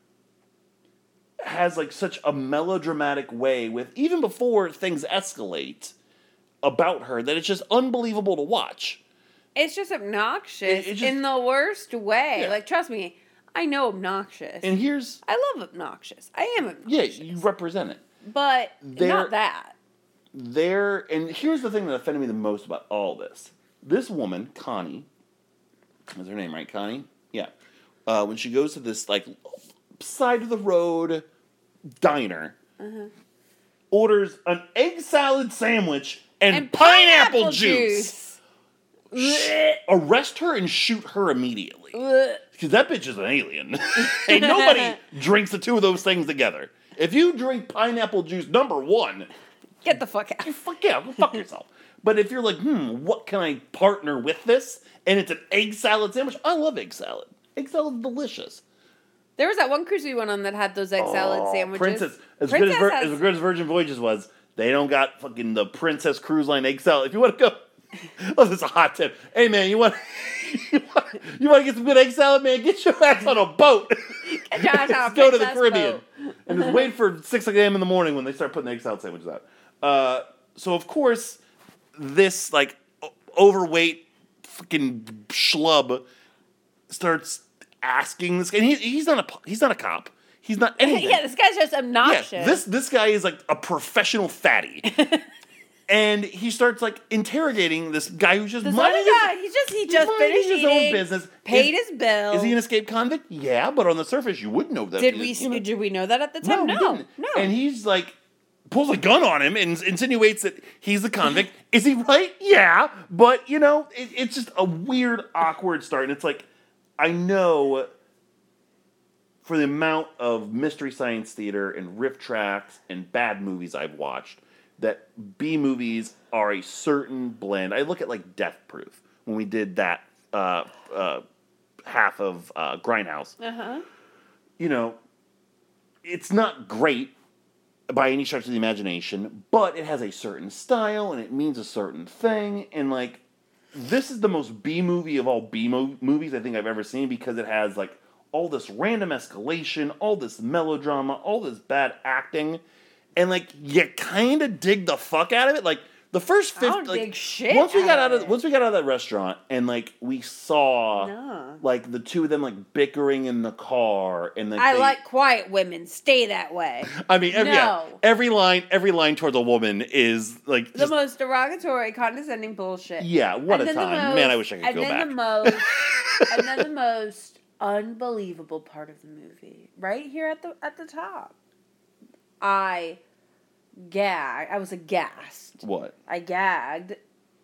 [SPEAKER 3] has like such a melodramatic way with even before things escalate about her that it's just unbelievable to watch.
[SPEAKER 2] It's just obnoxious
[SPEAKER 3] It- it just-
[SPEAKER 2] in the worst way.
[SPEAKER 3] Yeah.
[SPEAKER 2] Like, trust me, I know obnoxious.
[SPEAKER 3] And here's
[SPEAKER 2] I love obnoxious. I am
[SPEAKER 3] yeah,
[SPEAKER 2] obnoxious.
[SPEAKER 3] you represent it.
[SPEAKER 2] But
[SPEAKER 3] They're-
[SPEAKER 2] not that.
[SPEAKER 3] There and here's the thing that offended me the most about all this. This woman, Connie, is her name right? Connie? Yeah. Uh, when she goes to this like side of the road diner,
[SPEAKER 2] Uh-huh.
[SPEAKER 3] orders an egg salad sandwich and, pineapple, juice.
[SPEAKER 2] Blech.
[SPEAKER 3] Arrest her and shoot her immediately.
[SPEAKER 2] Blech.
[SPEAKER 3] Because that bitch is an alien. Ain't nobody drinks the two of those things together. If you drink pineapple juice, number one,
[SPEAKER 2] Get the fuck out.
[SPEAKER 3] you fuck yeah, go fuck yourself. But if you're like, hmm, what can I partner with this? And it's an egg salad sandwich. I love egg salad. Egg salad's delicious.
[SPEAKER 2] There was that one cruise we went on that had those egg salad
[SPEAKER 3] Oh,
[SPEAKER 2] sandwiches.
[SPEAKER 3] Princess, as
[SPEAKER 2] Princess
[SPEAKER 3] good as, Vir-
[SPEAKER 2] has-
[SPEAKER 3] as good as Virgin Voyages was, they don't got fucking the Princess Cruise Line egg salad. If you want to go, oh, this is a hot tip. Hey man, you want you want, you want to get some good egg salad, man? Get your ass on a boat.
[SPEAKER 2] Get your ass on a
[SPEAKER 3] Let's go to the
[SPEAKER 2] Princess
[SPEAKER 3] Caribbean
[SPEAKER 2] boat.
[SPEAKER 3] and just wait for six a.m. in the morning when they start putting egg salad sandwiches out. Uh, so of course, this like o- overweight fucking schlub starts asking this guy. And he, he's not a po- he's not a cop. He's not anything.
[SPEAKER 2] Yeah, this guy's just obnoxious.
[SPEAKER 3] Yeah, this this guy is like a professional fatty. And he starts like interrogating this guy who's just
[SPEAKER 2] This
[SPEAKER 3] minding
[SPEAKER 2] other
[SPEAKER 3] his,
[SPEAKER 2] guy, he just he
[SPEAKER 3] he's
[SPEAKER 2] just
[SPEAKER 3] minding
[SPEAKER 2] finished
[SPEAKER 3] his
[SPEAKER 2] eating,
[SPEAKER 3] own business.
[SPEAKER 2] paid
[SPEAKER 3] is,
[SPEAKER 2] his bill.
[SPEAKER 3] Is he an escaped convict? Yeah, but on the surface you wouldn't know that.
[SPEAKER 2] Did
[SPEAKER 3] he
[SPEAKER 2] we
[SPEAKER 3] is, you know?
[SPEAKER 2] did we know that at the
[SPEAKER 3] No,
[SPEAKER 2] time?
[SPEAKER 3] we
[SPEAKER 2] No,
[SPEAKER 3] didn't.
[SPEAKER 2] no.
[SPEAKER 3] And he's like pulls a gun on him and insinuates that he's the convict. Is he right? Yeah, but you know it, it's just a weird, awkward start, and it's like I know. For the amount of Mystery Science Theater and riff tracks and bad movies I've watched, that B movies are a certain blend. I look at like Death Proof when we did that uh, uh, half of uh, Grindhouse.
[SPEAKER 2] Uh-huh.
[SPEAKER 3] You know, it's not great by any stretch of the imagination, but it has a certain style and it means a certain thing. And like, this is the most B movie of all B mo- movies I think I've ever seen because it has like all this random escalation, all this melodrama, all this bad acting. And like you kind of dig the fuck out of it. Like the first fifty,
[SPEAKER 2] I don't
[SPEAKER 3] like
[SPEAKER 2] dig shit
[SPEAKER 3] once we got
[SPEAKER 2] out
[SPEAKER 3] out
[SPEAKER 2] of
[SPEAKER 3] of
[SPEAKER 2] it.
[SPEAKER 3] once we got out of that restaurant and like we saw
[SPEAKER 2] No.
[SPEAKER 3] like the two of them like bickering in the car and like
[SPEAKER 2] I
[SPEAKER 3] they,
[SPEAKER 2] like quiet women. Stay that way.
[SPEAKER 3] I mean every, yeah,
[SPEAKER 2] No.
[SPEAKER 3] every line every line towards a woman is like
[SPEAKER 2] The
[SPEAKER 3] just,
[SPEAKER 2] most derogatory, condescending bullshit.
[SPEAKER 3] yeah, what
[SPEAKER 2] And
[SPEAKER 3] a
[SPEAKER 2] then the
[SPEAKER 3] time.
[SPEAKER 2] most-
[SPEAKER 3] Man, I wish I could
[SPEAKER 2] and
[SPEAKER 3] go
[SPEAKER 2] then
[SPEAKER 3] back.
[SPEAKER 2] The most, and then the most unbelievable part of the movie, right here at the at the top. I gagged. I was aghast.
[SPEAKER 3] What?
[SPEAKER 2] I gagged.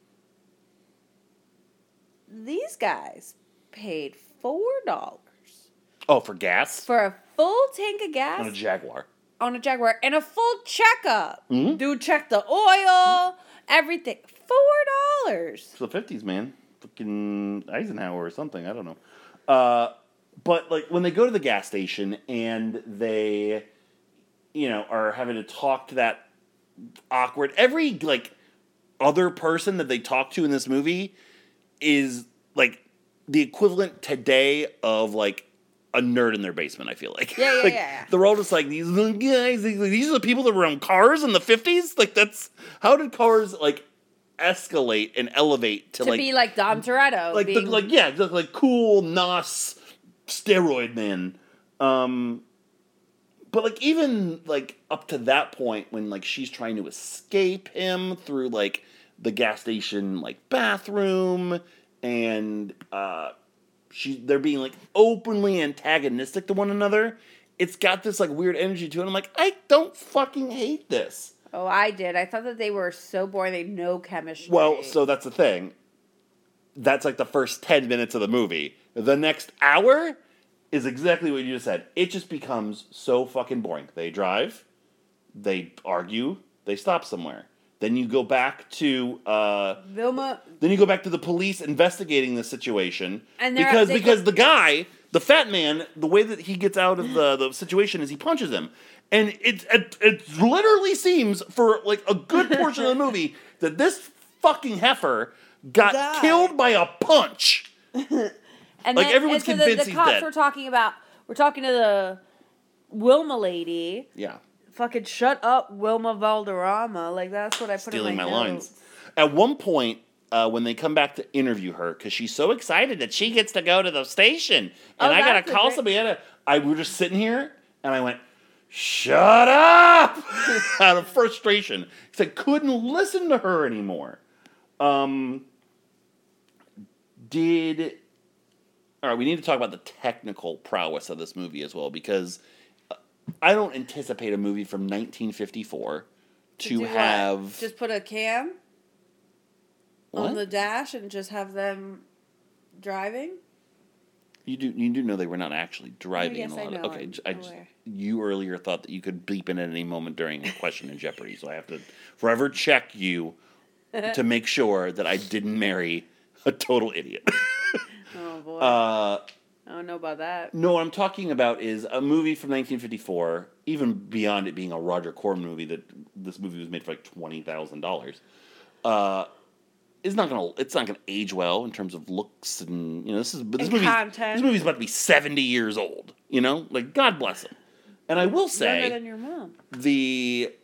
[SPEAKER 2] These guys paid four dollars
[SPEAKER 3] Oh, for gas?
[SPEAKER 2] for a full tank of gas
[SPEAKER 3] On a Jaguar.
[SPEAKER 2] on a Jaguar and a full checkup.
[SPEAKER 3] Mhm.
[SPEAKER 2] Dude, check the oil, everything. Four dollars.
[SPEAKER 3] It's the fifties, man. Fucking Eisenhower or something. I don't know. Uh, but like when they go to the gas station and they, you know, are having to talk to that awkward. Every like other person that they talk to in this movie is like the equivalent today of like a nerd in their basement. I feel like.
[SPEAKER 2] Yeah, yeah,
[SPEAKER 3] like,
[SPEAKER 2] yeah, yeah.
[SPEAKER 3] They're all just like these little guys. These these are the people that were on cars in the fifties. Like that's how did cars like escalate and elevate to,
[SPEAKER 2] To
[SPEAKER 3] like
[SPEAKER 2] be like Dom Toretto.
[SPEAKER 3] like the,
[SPEAKER 2] being,
[SPEAKER 3] like yeah, just like cool N O S steroid man. Um, but like even like up to that point when like she's trying to escape him through like the gas station like bathroom and uh she they're being like openly antagonistic to one another. It's got this like weird energy to it. I'm like, I don't fucking hate this.
[SPEAKER 2] Oh, I did. I thought that they were so boring. They had no chemistry.
[SPEAKER 3] Well, so that's the thing. That's like the first ten minutes of the movie. The next hour is exactly what you just said. It just becomes so fucking boring. They drive, they argue, they stop somewhere. Then you go back to uh,
[SPEAKER 2] Vilma.
[SPEAKER 3] then you go back to the police investigating the situation.
[SPEAKER 2] And they're-
[SPEAKER 3] because
[SPEAKER 2] they
[SPEAKER 3] because
[SPEAKER 2] go-
[SPEAKER 3] the guy, the fat man, the way that he gets out of the, the situation is he punches him. And it, it it literally seems for like a good portion of the movie that this fucking heifer got
[SPEAKER 2] Died.
[SPEAKER 3] killed by a punch.
[SPEAKER 2] And
[SPEAKER 3] Like,
[SPEAKER 2] then,
[SPEAKER 3] everyone's
[SPEAKER 2] and so
[SPEAKER 3] convinced
[SPEAKER 2] the, the
[SPEAKER 3] he's
[SPEAKER 2] cops
[SPEAKER 3] dead.
[SPEAKER 2] were talking about. We're talking to the Wilma lady.
[SPEAKER 3] Yeah,
[SPEAKER 2] Fucking shut up, Wilma Valderrama. Like that's what I put
[SPEAKER 3] stealing
[SPEAKER 2] in
[SPEAKER 3] my
[SPEAKER 2] my,
[SPEAKER 3] lines.
[SPEAKER 2] notes.
[SPEAKER 3] At one point, uh, when they come back to interview her, because she's so excited that she gets to go to the station,
[SPEAKER 2] Oh,
[SPEAKER 3] and I gotta
[SPEAKER 2] that's a
[SPEAKER 3] call
[SPEAKER 2] great-
[SPEAKER 3] somebody. I, had to- I we were just sitting here, and I went, "Shut up!" out of frustration, because I couldn't listen to her anymore. Um, did all right? We need to talk about the technical prowess of this movie as well, because I don't anticipate a movie from nineteen fifty-four to,
[SPEAKER 2] do what?
[SPEAKER 3] have
[SPEAKER 2] Just put a cam on
[SPEAKER 3] What?
[SPEAKER 2] the dash and just have them driving.
[SPEAKER 3] You do you do know they were not actually driving
[SPEAKER 2] yes,
[SPEAKER 3] in a
[SPEAKER 2] I
[SPEAKER 3] lot
[SPEAKER 2] know.
[SPEAKER 3] of okay.
[SPEAKER 2] I'm
[SPEAKER 3] j- I just,
[SPEAKER 2] aware.
[SPEAKER 3] you earlier thought that you could bleep in at any moment during a question in Jeopardy, so I have to forever check you to make sure that I didn't marry a total idiot.
[SPEAKER 2] Oh boy,
[SPEAKER 3] uh,
[SPEAKER 2] I don't know about that.
[SPEAKER 3] no, what I'm talking about is a movie from nineteen fifty-four. Even beyond it being a Roger Corman movie, that this movie was made for like twenty thousand dollars. Uh, It's not gonna. It's not gonna age well in terms of looks, and you know this is this
[SPEAKER 2] And
[SPEAKER 3] movie.
[SPEAKER 2] content.
[SPEAKER 3] This movie's about to be seventy years old. You know, like God bless him. And I will
[SPEAKER 2] Younger
[SPEAKER 3] say
[SPEAKER 2] than your mom.
[SPEAKER 3] the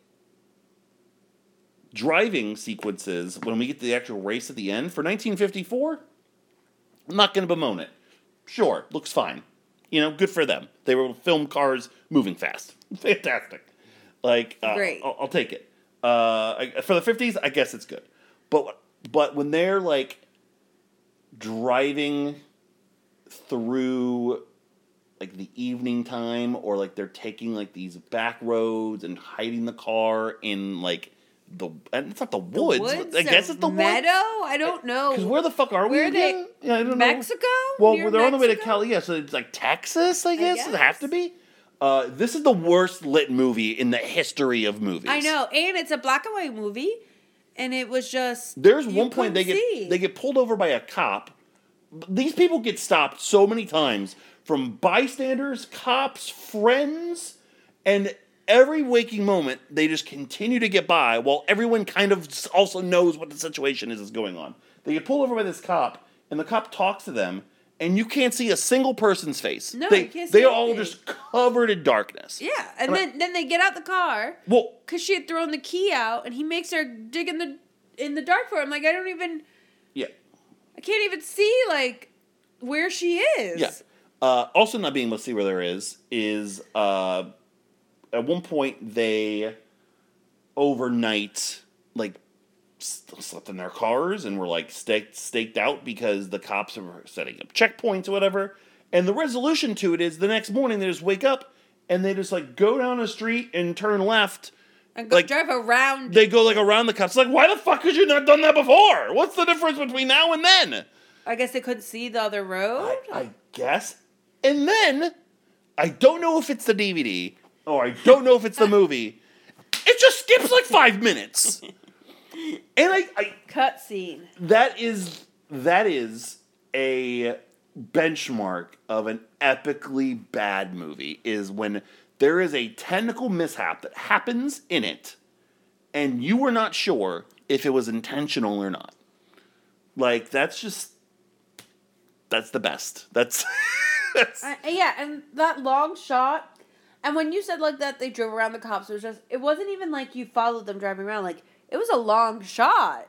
[SPEAKER 3] driving sequences when we get to the actual race at the end for nineteen fifty-four. I'm not gonna bemoan it. Sure, looks fine. You know, good for them. They were able to film cars moving fast. Fantastic. Like, uh,
[SPEAKER 2] Great.
[SPEAKER 3] I'll, I'll take it. Uh, I, for the fifties, I guess it's good. But but when they're like driving through like the evening time, or like they're taking like these back roads and hiding the car in like the and it's not the woods.
[SPEAKER 2] Woods?
[SPEAKER 3] I guess it's the
[SPEAKER 2] meadow?
[SPEAKER 3] woods.
[SPEAKER 2] I don't know.
[SPEAKER 3] Because where the fuck are we
[SPEAKER 2] Where are they?
[SPEAKER 3] again? Yeah, I don't know.
[SPEAKER 2] Mexico?
[SPEAKER 3] Well,
[SPEAKER 2] Near
[SPEAKER 3] they're on the way to
[SPEAKER 2] Mexico?
[SPEAKER 3] Cali. Yeah, so it's like Texas, I guess. It has to
[SPEAKER 2] guess.
[SPEAKER 3] be. Uh, this is the worst lit movie in the history of movies.
[SPEAKER 2] I know, and it's a black and white movie, and it was just
[SPEAKER 3] There's
[SPEAKER 2] you
[SPEAKER 3] one point they get
[SPEAKER 2] couldn't see.
[SPEAKER 3] they get pulled over by a cop. These people get stopped so many times from bystanders, cops, friends, and every waking moment they just continue to get by while everyone kind of also knows what the situation is is going on. They get pulled over by this cop, and the cop talks to them. And you can't see a single person's face.
[SPEAKER 2] No,
[SPEAKER 3] they,
[SPEAKER 2] you can't see
[SPEAKER 3] They are all
[SPEAKER 2] anything.
[SPEAKER 3] just covered in darkness.
[SPEAKER 2] Yeah, and
[SPEAKER 3] And
[SPEAKER 2] then then they get out the car.
[SPEAKER 3] Well,
[SPEAKER 2] Because she had thrown the key out, and he makes her dig in the in the dark for him. Like I don't even,
[SPEAKER 3] yeah,
[SPEAKER 2] I can't even see like where she is.
[SPEAKER 3] yeah. Uh, also, not being able to see where there is is uh, at one point they overnight like slept in their cars and were like staked staked out because the cops were setting up checkpoints or whatever. And the resolution to it is the next morning they just wake up and they just like go down a street and turn left.
[SPEAKER 2] And go
[SPEAKER 3] Like,
[SPEAKER 2] drive around.
[SPEAKER 3] They go like around the cops. Like, why the fuck could you not done that before? What's the difference between now and then?
[SPEAKER 2] I guess they couldn't see the other road.
[SPEAKER 3] I, I guess. And then I don't know if it's the D V D or I don't know if it's the movie. It just skips like five minutes. And I, I
[SPEAKER 2] Cut scene.
[SPEAKER 3] that is that is a benchmark of an epically bad movie is when there is a technical mishap that happens in it and you were not sure if it was intentional or not. Like that's just that's the best. That's, that's
[SPEAKER 2] Uh, yeah, and that long shot. And when you said like that, they drove around the cops. It was just. It wasn't even like you followed them driving around. Like it was a long shot.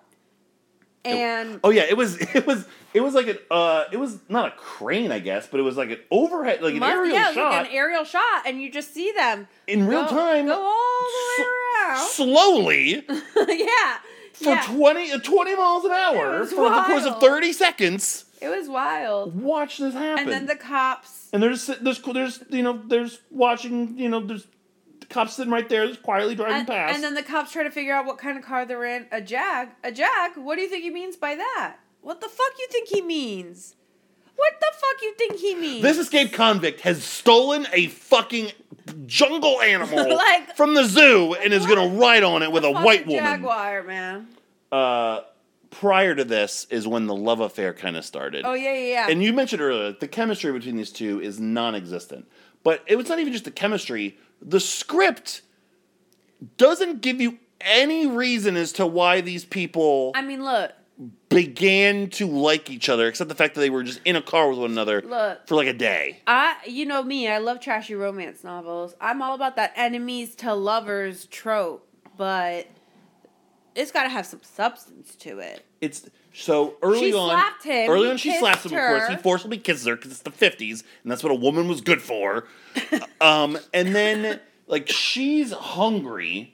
[SPEAKER 2] And
[SPEAKER 3] oh yeah, it was it was it was like an uh it was not a crane I guess, but it was like an overhead like an
[SPEAKER 2] must-
[SPEAKER 3] aerial
[SPEAKER 2] yeah, it was
[SPEAKER 3] shot
[SPEAKER 2] like an aerial shot, and you just see them
[SPEAKER 3] in real
[SPEAKER 2] go,
[SPEAKER 3] time
[SPEAKER 2] go all the way around.
[SPEAKER 3] slowly
[SPEAKER 2] yeah,
[SPEAKER 3] for
[SPEAKER 2] yeah.
[SPEAKER 3] twenty, uh, twenty miles an hour
[SPEAKER 2] It was
[SPEAKER 3] for the course of
[SPEAKER 2] wild.
[SPEAKER 3] thirty seconds.
[SPEAKER 2] It was wild.
[SPEAKER 3] Watch this happen.
[SPEAKER 2] And then the cops.
[SPEAKER 3] and there's there's there's you know there's watching you know there's the cops sitting right there just quietly driving
[SPEAKER 2] And,
[SPEAKER 3] past.
[SPEAKER 2] and then the cops try to figure out what kind of car they're in. A Jag? A Jag? What do you think he means by that? What the fuck you think he means? What the fuck you think he means?
[SPEAKER 3] This escaped convict has stolen a fucking jungle animal
[SPEAKER 2] Like-
[SPEAKER 3] from the zoo and is going to ride on it with a
[SPEAKER 2] Fuck
[SPEAKER 3] white woman.
[SPEAKER 2] Jaguar, man.
[SPEAKER 3] Uh, prior to this is when the love affair kind of started.
[SPEAKER 2] Oh, yeah, yeah, yeah.
[SPEAKER 3] And you mentioned earlier, the chemistry between these two is non-existent. But it was not even just the chemistry. The script doesn't give you any reason as to why these people
[SPEAKER 2] I mean, look.
[SPEAKER 3] began to like each other, except the fact that they were just in a car with one another
[SPEAKER 2] Look.
[SPEAKER 3] for like a day.
[SPEAKER 2] I, you know me, I love trashy romance novels. I'm all about that enemies to lovers trope, but it's got to have some substance to it.
[SPEAKER 3] It's so early
[SPEAKER 2] She
[SPEAKER 3] on.
[SPEAKER 2] slapped him,
[SPEAKER 3] Early
[SPEAKER 2] he
[SPEAKER 3] on, she
[SPEAKER 2] kissed
[SPEAKER 3] slaps him. Of course,
[SPEAKER 2] her.
[SPEAKER 3] he forcibly kisses her because it's the fifties, and that's what a woman was good for. um, and then like she's hungry,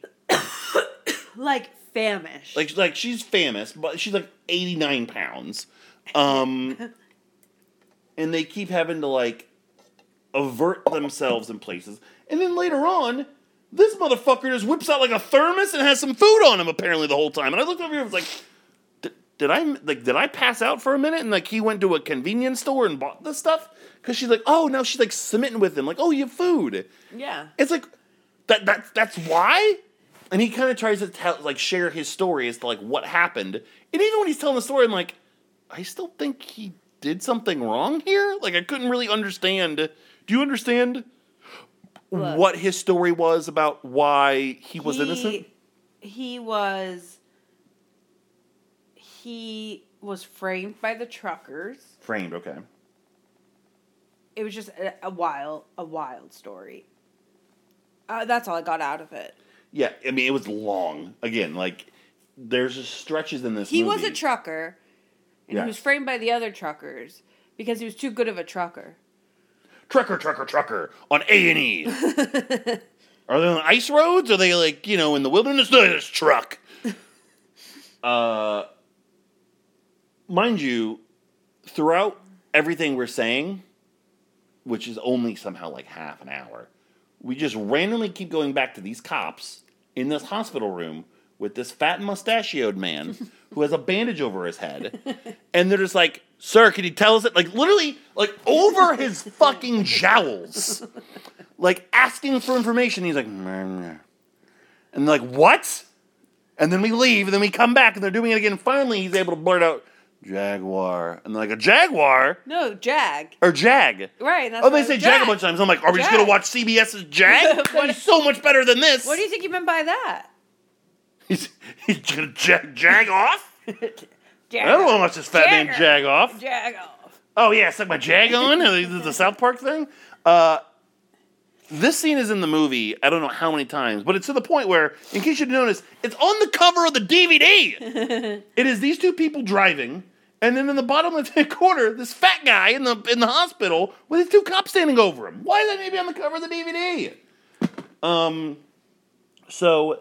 [SPEAKER 2] Like famished.
[SPEAKER 3] like like she's famous, but she's like eighty nine pounds. Um, and they keep having to like avert themselves in places, and then later on. This motherfucker just whips out like a thermos and has some food on him apparently the whole time. And I looked over here and was like, did, did I like did I pass out for a minute? And like he went to a convenience store and bought this stuff? Because she's like, oh, now she's like smitten with him. Like, oh, you have food.
[SPEAKER 2] yeah.
[SPEAKER 3] It's like that that that's why. And he kind of tries to tell like share his story as to like what happened. And even when he's telling the story, I'm like, I still think he did something wrong here. Like I couldn't really understand. Do you understand?
[SPEAKER 2] Look.
[SPEAKER 3] What his story was about why he was
[SPEAKER 2] he,
[SPEAKER 3] innocent?
[SPEAKER 2] He was. He was framed by the truckers.
[SPEAKER 3] Framed, okay.
[SPEAKER 2] It was just a, a wild, a wild story. Uh, that's all I got out of it.
[SPEAKER 3] Yeah, I mean, it was long. Again, like, there's just stretches in this
[SPEAKER 2] He
[SPEAKER 3] movie.
[SPEAKER 2] was a trucker, and
[SPEAKER 3] Yes.
[SPEAKER 2] he was framed by the other truckers because he was too good of a trucker.
[SPEAKER 3] Trucker, trucker, trucker on A and E. Are they on ice roads? Are they, like, you know, in the wilderness? No, it's truck. uh, mind you, throughout everything we're saying, which is only somehow like half an hour, we just randomly keep going back to these cops in this hospital room with this fat mustachioed man who has a bandage over his head. And they're just like, sir, can you tell us it? Like, literally, like, over his fucking jowls. like asking for information. He's like, meh, meh. And they're like, what? And then we leave, and then we come back, and they're doing it again. And finally, he's able to blurt out, Jaguar. And they're like, a Jaguar?
[SPEAKER 2] No, Jag.
[SPEAKER 3] Or Jag.
[SPEAKER 2] Right. That's
[SPEAKER 3] Oh, they
[SPEAKER 2] what-
[SPEAKER 3] say Jag. Jag a bunch of times. I'm like, are we just going to watch CBS's Jag? That is so much better than this.
[SPEAKER 2] What do you think you meant by that?
[SPEAKER 3] He's, he's going to jag, jag off?
[SPEAKER 2] Jag.
[SPEAKER 3] I don't want to watch this fat
[SPEAKER 2] Jagger.
[SPEAKER 3] man Jag off.
[SPEAKER 2] Jag off.
[SPEAKER 3] Oh, yeah, suck my Jag on? This is the South Park thing? Uh... This scene is in the movie, I don't know how many times, but it's to the point where, in case you didn't notice, it's on the cover of the D V D. It is these two people driving, and then in the bottom left-hand corner, this fat guy in the in the hospital with his two cops standing over him. Why is that maybe on the cover of the D V D? Um, so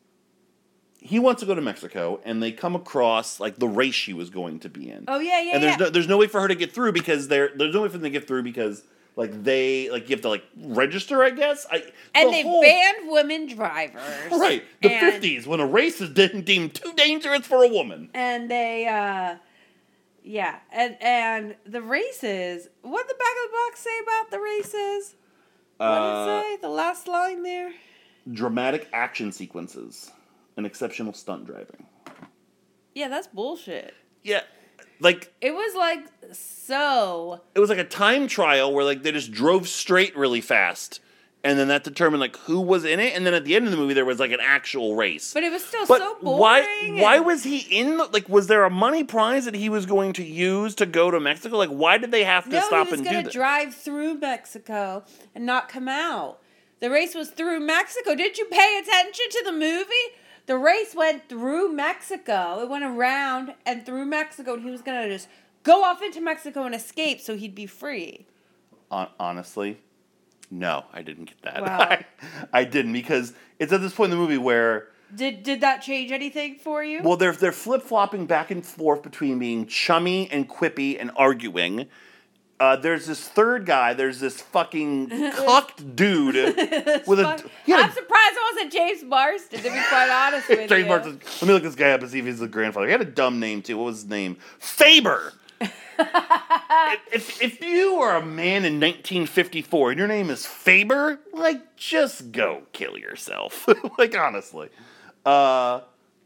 [SPEAKER 3] he wants to go to Mexico, and they come across like the race she was going to be in.
[SPEAKER 2] Oh yeah, yeah,
[SPEAKER 3] and there's
[SPEAKER 2] yeah.
[SPEAKER 3] no there's no way for her to get through because there there's no way for them to get through because. Like, they, like, you have to, like, register, I guess? I,
[SPEAKER 2] and
[SPEAKER 3] the
[SPEAKER 2] they
[SPEAKER 3] whole,
[SPEAKER 2] banned women drivers.
[SPEAKER 3] Right. The
[SPEAKER 2] and,
[SPEAKER 3] fifties, when a race is de- deemed too dangerous for a woman.
[SPEAKER 2] And they, uh, yeah. And and the races, what did the back of the box say about the races? What
[SPEAKER 3] Uh,
[SPEAKER 2] did it say? The last line there?
[SPEAKER 3] Dramatic action sequences and exceptional stunt driving.
[SPEAKER 2] Yeah, that's bullshit.
[SPEAKER 3] Yeah. Like,
[SPEAKER 2] It was like so.
[SPEAKER 3] it was like a time trial where, like, they just drove straight really fast. And then that determined, like, who was in it. And then at the end of the movie, there was, like, an actual race.
[SPEAKER 2] But it was still
[SPEAKER 3] But
[SPEAKER 2] so boring.
[SPEAKER 3] why,
[SPEAKER 2] and-
[SPEAKER 3] why was he in, the, like, was there a money prize that he was going to use to go to Mexico? Like, why did they have to
[SPEAKER 2] no,
[SPEAKER 3] stop
[SPEAKER 2] he was
[SPEAKER 3] and do
[SPEAKER 2] gonna
[SPEAKER 3] that?
[SPEAKER 2] drive through Mexico and not come out. The race was through Mexico. Did you pay attention to the movie? The race went through Mexico. It went around and through Mexico, and he was gonna just go off into Mexico and escape so he'd be free.
[SPEAKER 3] Hon- Honestly, no, I didn't get that.
[SPEAKER 2] Wow.
[SPEAKER 3] I, I didn't because it's at this point in the movie where
[SPEAKER 2] Did did that change anything for you?
[SPEAKER 3] well they're they're flip flopping back and forth between being chummy and quippy and arguing. Uh, there's this third guy. There's this fucking cucked dude with a.
[SPEAKER 2] Fuck.
[SPEAKER 3] he had
[SPEAKER 2] I'm surprised it wasn't James Marsden, to be quite honest with
[SPEAKER 3] James
[SPEAKER 2] you.
[SPEAKER 3] Marsden. Let me look this guy up and see if he's the grandfather. He had a dumb name too. What was his name? Faber. if if you are a man in nineteen fifty-four and your name is Faber, like just go kill yourself. Like honestly. Uh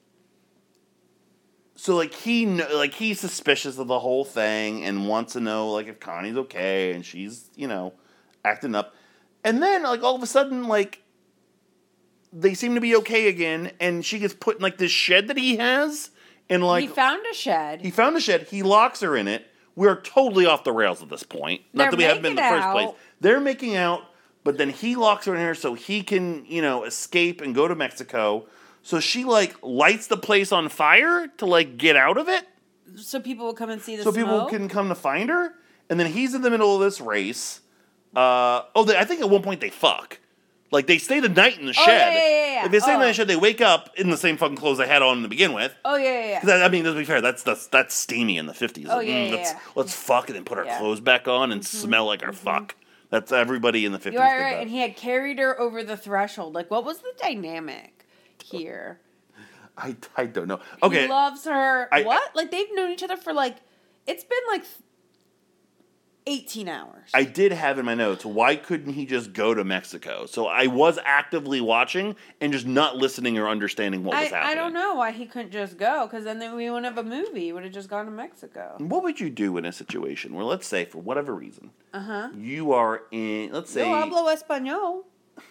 [SPEAKER 3] So like he kn- like he's suspicious of the whole thing and wants to know like if Connie's okay and she's, you know, acting up. And then like all of a sudden like they seem to be okay again and she gets put in like this shed that he has and like
[SPEAKER 2] he found a shed.
[SPEAKER 3] he found a shed, he locks her in it. We're totally off the rails at this point. Not
[SPEAKER 2] They're
[SPEAKER 3] that we haven't been in the
[SPEAKER 2] making
[SPEAKER 3] first place.
[SPEAKER 2] out.
[SPEAKER 3] They're making out, but then he locks her in here so he can, you know, escape and go to Mexico. So she like lights the place on fire to like get out of it.
[SPEAKER 2] So people will come and see the
[SPEAKER 3] So
[SPEAKER 2] smoke?
[SPEAKER 3] people can come to find her. And then he's in the middle of this race. Uh, oh, they, I think at one point they fuck. Like they stay the night in the
[SPEAKER 2] Oh,
[SPEAKER 3] shed.
[SPEAKER 2] yeah, yeah, yeah, yeah.
[SPEAKER 3] If they stay the night in
[SPEAKER 2] Oh.
[SPEAKER 3] the shed, they wake up in the same fucking clothes they had on to begin with.
[SPEAKER 2] Oh, yeah, yeah, yeah.
[SPEAKER 3] 'Cause I, I mean, let's be fair, that's that's that's steamy in the fifties.
[SPEAKER 2] Oh,
[SPEAKER 3] Like,
[SPEAKER 2] yeah,
[SPEAKER 3] mm,
[SPEAKER 2] yeah,
[SPEAKER 3] let's,
[SPEAKER 2] yeah.
[SPEAKER 3] let's fuck and then put our
[SPEAKER 2] Yeah.
[SPEAKER 3] clothes back on and smell like our fuck. That's everybody in the fifties.
[SPEAKER 2] You're right,
[SPEAKER 3] did
[SPEAKER 2] right.
[SPEAKER 3] that.
[SPEAKER 2] And he had carried her over the threshold. Like, what was the dynamic here?
[SPEAKER 3] I, I don't know. Okay.
[SPEAKER 2] He loves her.
[SPEAKER 3] I-
[SPEAKER 2] what? Like, they've known each other for, like, it's been, like, eighteen hours.
[SPEAKER 3] I did have in my notes, why couldn't he just go to Mexico? So I was actively watching and just not listening or understanding what was
[SPEAKER 2] I,
[SPEAKER 3] happening.
[SPEAKER 2] I don't know why he couldn't just go, because then we wouldn't have a movie. He would have just gone to Mexico.
[SPEAKER 3] What would you do in a situation where, let's say, for whatever reason,
[SPEAKER 2] Uh-huh.
[SPEAKER 3] you are in, let's say,
[SPEAKER 2] Yo hablo español.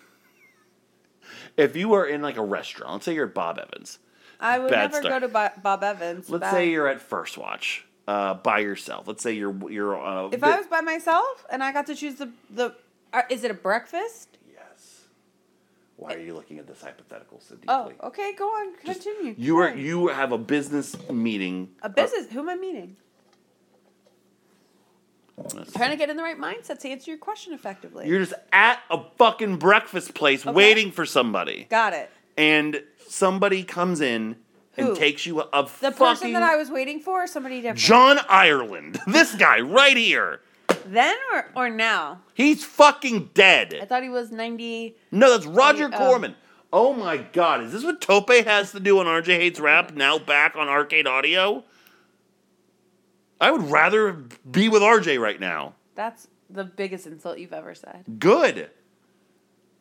[SPEAKER 3] if you are in like a restaurant, let's say you're at Bob Evans.
[SPEAKER 2] I would
[SPEAKER 3] Bad
[SPEAKER 2] never
[SPEAKER 3] start.
[SPEAKER 2] go to Bo- Bob Evans.
[SPEAKER 3] Let's
[SPEAKER 2] Bad.
[SPEAKER 3] say you're at First Watch uh, by yourself. Let's say you're you're uh,
[SPEAKER 2] If I was by myself and I got to choose the... the uh, is it a breakfast?
[SPEAKER 3] yes. Why are you looking at this hypothetical so deeply?
[SPEAKER 2] Oh, okay, go on. Continue.
[SPEAKER 3] You are
[SPEAKER 2] Fine.
[SPEAKER 3] you have a business meeting.
[SPEAKER 2] A business? Who am I meeting?
[SPEAKER 3] Uh,
[SPEAKER 2] Trying to get in the right mindset to answer your question effectively.
[SPEAKER 3] You're just at a fucking breakfast place
[SPEAKER 2] Okay.
[SPEAKER 3] waiting for somebody.
[SPEAKER 2] Got it.
[SPEAKER 3] And somebody comes in
[SPEAKER 2] Who?
[SPEAKER 3] and takes you a
[SPEAKER 2] The
[SPEAKER 3] fucking
[SPEAKER 2] person that I was waiting for or somebody different?
[SPEAKER 3] John Ireland. This guy right here.
[SPEAKER 2] Then or, or now?
[SPEAKER 3] He's fucking
[SPEAKER 2] I
[SPEAKER 3] dead.
[SPEAKER 2] thought he was ninety.
[SPEAKER 3] No, that's Roger
[SPEAKER 2] Oh.
[SPEAKER 3] Corman. Oh my god, is this what Tope has to do on R J Hates Rap now back on Arcade Audio? I would rather be with R J right now.
[SPEAKER 2] That's the biggest insult you've ever said.
[SPEAKER 3] Good.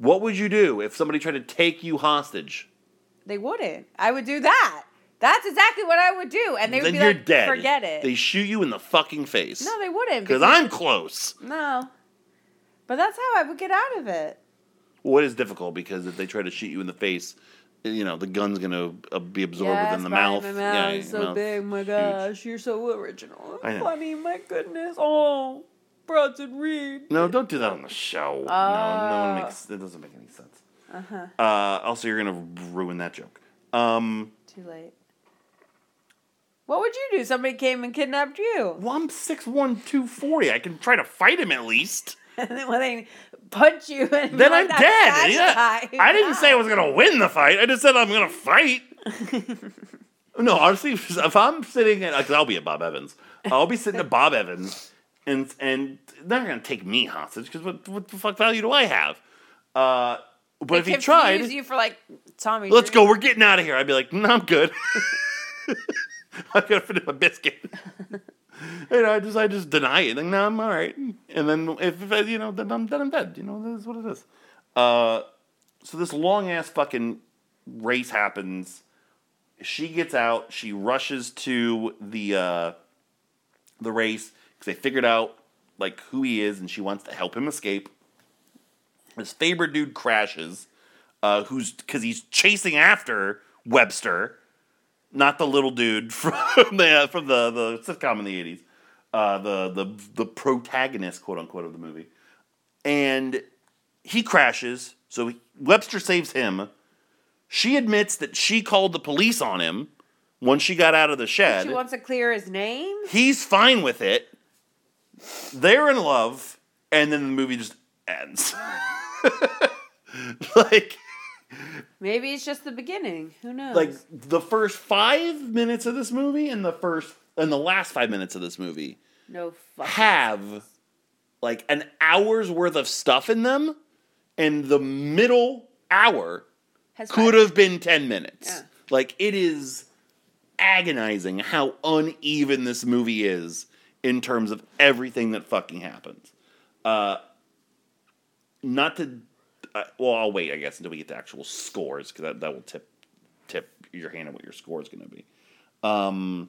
[SPEAKER 3] What would you do if somebody tried to take you hostage?
[SPEAKER 2] They wouldn't. I would do that. That's exactly what I would do. And they would
[SPEAKER 3] Then
[SPEAKER 2] be
[SPEAKER 3] you're
[SPEAKER 2] like,
[SPEAKER 3] dead.
[SPEAKER 2] forget it.
[SPEAKER 3] They shoot you in the fucking face.
[SPEAKER 2] No, they wouldn't.
[SPEAKER 3] Because I'm close.
[SPEAKER 2] No. But that's how I would get out of it.
[SPEAKER 3] Well, it is difficult because if they try to shoot you in the face, you know, the gun's going to uh, be absorbed
[SPEAKER 2] yes,
[SPEAKER 3] within the mouth.
[SPEAKER 2] My mouth
[SPEAKER 3] yeah,
[SPEAKER 2] is so
[SPEAKER 3] mouth
[SPEAKER 2] big. My
[SPEAKER 3] huge.
[SPEAKER 2] gosh, you're so original.
[SPEAKER 3] I know.
[SPEAKER 2] Funny, my goodness. Oh, Bronson Reed.
[SPEAKER 3] No, don't do that on the show.
[SPEAKER 2] Uh,
[SPEAKER 3] no, no one makes, it doesn't make any sense.
[SPEAKER 2] Uh-huh.
[SPEAKER 3] Uh, also, you're going to ruin that joke. Um,
[SPEAKER 2] Too late. What would you do? Somebody came and kidnapped you.
[SPEAKER 3] well, I'm six one, two forty. I can try to fight him at least.
[SPEAKER 2] And then when they punch you and
[SPEAKER 3] Then
[SPEAKER 2] like
[SPEAKER 3] I'm dead. Yeah.
[SPEAKER 2] guy,
[SPEAKER 3] I didn't say I was going to win the fight. I just said I'm going to fight. No, honestly, if I'm sitting at, because I'll be at Bob Evans. I'll be sitting at Bob Evans, and and they're not going to take me hostage, because what, what the fuck value do I have? Uh, but
[SPEAKER 2] They
[SPEAKER 3] if he
[SPEAKER 2] confuse
[SPEAKER 3] tried,
[SPEAKER 2] you for like Tommy.
[SPEAKER 3] let's
[SPEAKER 2] Dreamer.
[SPEAKER 3] go, we're getting out of here. I'd be like, no, I'm good. I'm going to finish my biscuit. You know, I just I just deny it. Like, no, I'm all right. And then if, if you know, then I'm then I'm dead. You know, that's what it is. Uh, so this long ass fucking race happens. She gets out. She rushes to the uh, the race because they figured out like who he is, and she wants to help him escape. This Faber dude crashes, uh, who's because he's chasing after Webster. Not the little dude from the from the, the sitcom in the eighties, uh, the the the protagonist, quote unquote, of the movie, and he crashes. So he, Webster saves him. She admits that she called the police on him when she got out of the shed.
[SPEAKER 2] She wants to clear his name.
[SPEAKER 3] He's fine with it. They're in love, and then the movie just ends. Like.
[SPEAKER 2] Maybe it's just the beginning. Who knows?
[SPEAKER 3] Like the first five minutes of this movie and the first and the last five minutes of this movie
[SPEAKER 2] no fucking
[SPEAKER 3] have
[SPEAKER 2] sense.
[SPEAKER 3] like an hour's worth of stuff in them, and the middle hour
[SPEAKER 2] Has
[SPEAKER 3] could
[SPEAKER 2] five-
[SPEAKER 3] have been ten minutes.
[SPEAKER 2] Yeah.
[SPEAKER 3] Like it is agonizing how uneven this movie is in terms of everything that fucking happens. Uh, not to. Uh, well, I'll wait, I guess, until we get to actual scores, because that, that will tip tip your hand on what your score is going to be. Um,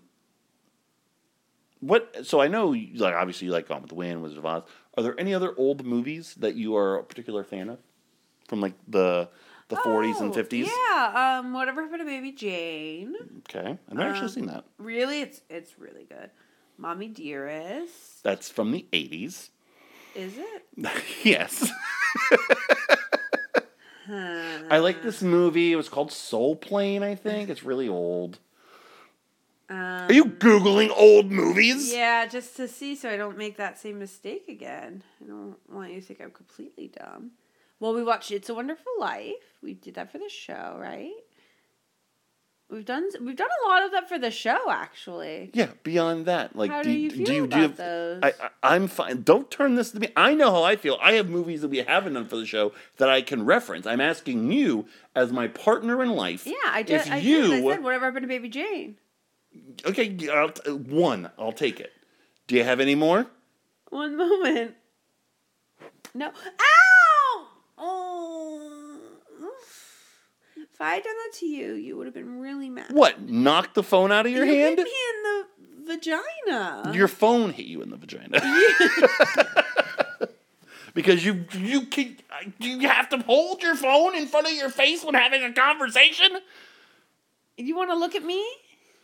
[SPEAKER 3] what? So I know, like obviously, you like Gone with the Wind, Wizard of Oz. Are there any other old movies that you are a particular fan of, from like the the forties and fifties?
[SPEAKER 2] Yeah, um, Whatever Happened to Baby Jane.
[SPEAKER 3] Okay, I've never actually
[SPEAKER 2] Um,
[SPEAKER 3] seen that.
[SPEAKER 2] Really, it's it's really good. Mommy Dearest.
[SPEAKER 3] That's from the eighties.
[SPEAKER 2] Is it?
[SPEAKER 3] Yes. I like this movie. It was called Soul Plane, I think. It's really old.
[SPEAKER 2] Um,
[SPEAKER 3] Are you Googling old movies?
[SPEAKER 2] Yeah, just to see so I don't make that same mistake again. I don't want you to think I'm completely dumb. Well, we watched It's a Wonderful Life. We did that for the show, right? We've done we've done a lot of that for the show, actually.
[SPEAKER 3] Yeah, beyond that. Like,
[SPEAKER 2] How
[SPEAKER 3] do,
[SPEAKER 2] do you feel
[SPEAKER 3] do you,
[SPEAKER 2] about
[SPEAKER 3] do you have,
[SPEAKER 2] those?
[SPEAKER 3] I, I, I'm fine. Don't turn this to me. I know how I feel. I have movies that we haven't done for the show that I can reference. I'm asking you, as my partner in life.
[SPEAKER 2] Yeah, I did.
[SPEAKER 3] If
[SPEAKER 2] I
[SPEAKER 3] you,
[SPEAKER 2] did. I said Whatever Happened to Baby Jane.
[SPEAKER 3] Okay, I'll t- one. I'll take it. Do you have any more?
[SPEAKER 2] One moment. No. Ow! Oh. If I had done that to you, you would have been really mad.
[SPEAKER 3] What? Knock the phone out of your
[SPEAKER 2] you
[SPEAKER 3] hand?
[SPEAKER 2] hit me in the vagina.
[SPEAKER 3] Your phone hit you in the vagina. Because you you can you have to hold your phone in front of your face when having a conversation?
[SPEAKER 2] You want to look at me?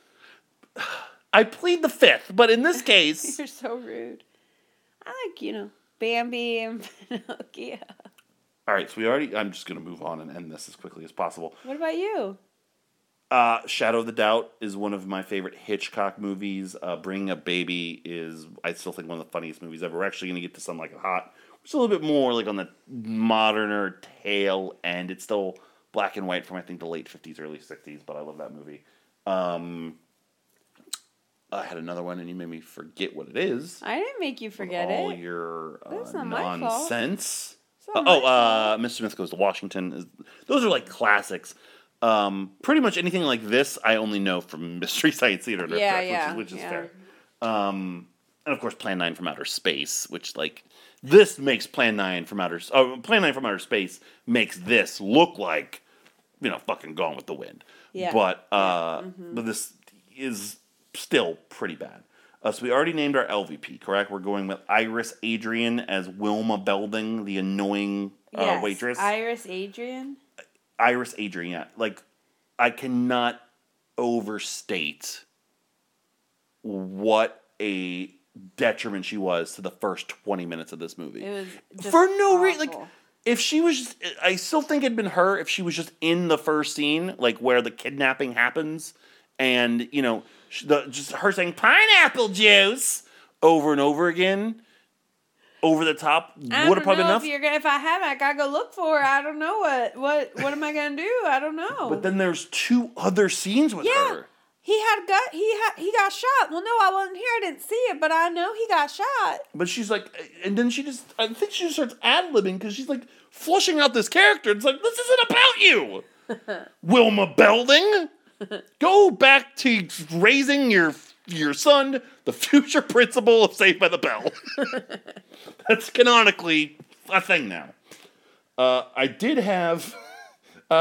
[SPEAKER 3] I plead the fifth, but in this case,
[SPEAKER 2] You're so rude. I like, you know, Bambi and Pinocchio.
[SPEAKER 3] all right, so we already I'm just going to move on and end this as quickly as possible.
[SPEAKER 2] What about you?
[SPEAKER 3] Uh, Shadow of the Doubt is one of my favorite Hitchcock movies. Uh, Bringing Up Baby is, I still think, one of the funniest movies ever. We're actually going to get to Some Like It Hot, which is a little bit more like on the moderner tail end. It's still black and white from, I think, the late fifties, early sixties, but I love that movie. Um, I had another one, and you made me forget what it is.
[SPEAKER 2] I didn't make you forget
[SPEAKER 3] all
[SPEAKER 2] it.
[SPEAKER 3] your uh,
[SPEAKER 2] That's not my fault.
[SPEAKER 3] nonsense.
[SPEAKER 2] It's not
[SPEAKER 3] oh,
[SPEAKER 2] my
[SPEAKER 3] uh, Mister Smith Goes to Washington. Is, those are like classics. Um, pretty much anything like this, I only know from Mystery Science Theater,
[SPEAKER 2] Yeah,
[SPEAKER 3] which,
[SPEAKER 2] yeah,
[SPEAKER 3] is, which is
[SPEAKER 2] yeah.
[SPEAKER 3] fair. Um, and of course Plan nine from Outer Space, which like this makes Plan nine from Outer oh, Plan nine from Outer Space makes this look like, you know, fucking Gone with the Wind.
[SPEAKER 2] Yeah.
[SPEAKER 3] But uh,
[SPEAKER 2] Mm-hmm.
[SPEAKER 3] but this is still pretty bad. Uh, so we already named our L V P, correct? We're going with Iris Adrian as Wilma Belding, the annoying uh,
[SPEAKER 2] Yes,
[SPEAKER 3] waitress.
[SPEAKER 2] Iris Adrian.
[SPEAKER 3] Iris Adrian, yeah. Like, I cannot overstate what a detriment she was to the first twenty minutes of this movie.
[SPEAKER 2] It was just
[SPEAKER 3] For no reason. Like,
[SPEAKER 2] awful.
[SPEAKER 3] if she was just, I still think it'd been her if she was just in the first scene, like where the kidnapping happens, and, you know, sh- the, just her saying pineapple juice over and over again, over the top,
[SPEAKER 2] I
[SPEAKER 3] would
[SPEAKER 2] don't
[SPEAKER 3] have probably
[SPEAKER 2] know
[SPEAKER 3] enough.
[SPEAKER 2] if you're gonna. If I have it, I gotta go look for it. I don't know what what what am I gonna do? I don't know.
[SPEAKER 3] But then there's two other scenes with
[SPEAKER 2] yeah,
[SPEAKER 3] her.
[SPEAKER 2] he had got he had he got shot. Well, no, I wasn't here. I didn't see it, but I know he got shot.
[SPEAKER 3] But she's like, and then she just, I think she just starts ad-libbing because she's like flushing out this character. It's like, this isn't about you, Wilma Belding. Go back to raising your your son, the future principal of Saved by the Bell. That's canonically a thing now. Uh, I did have, uh,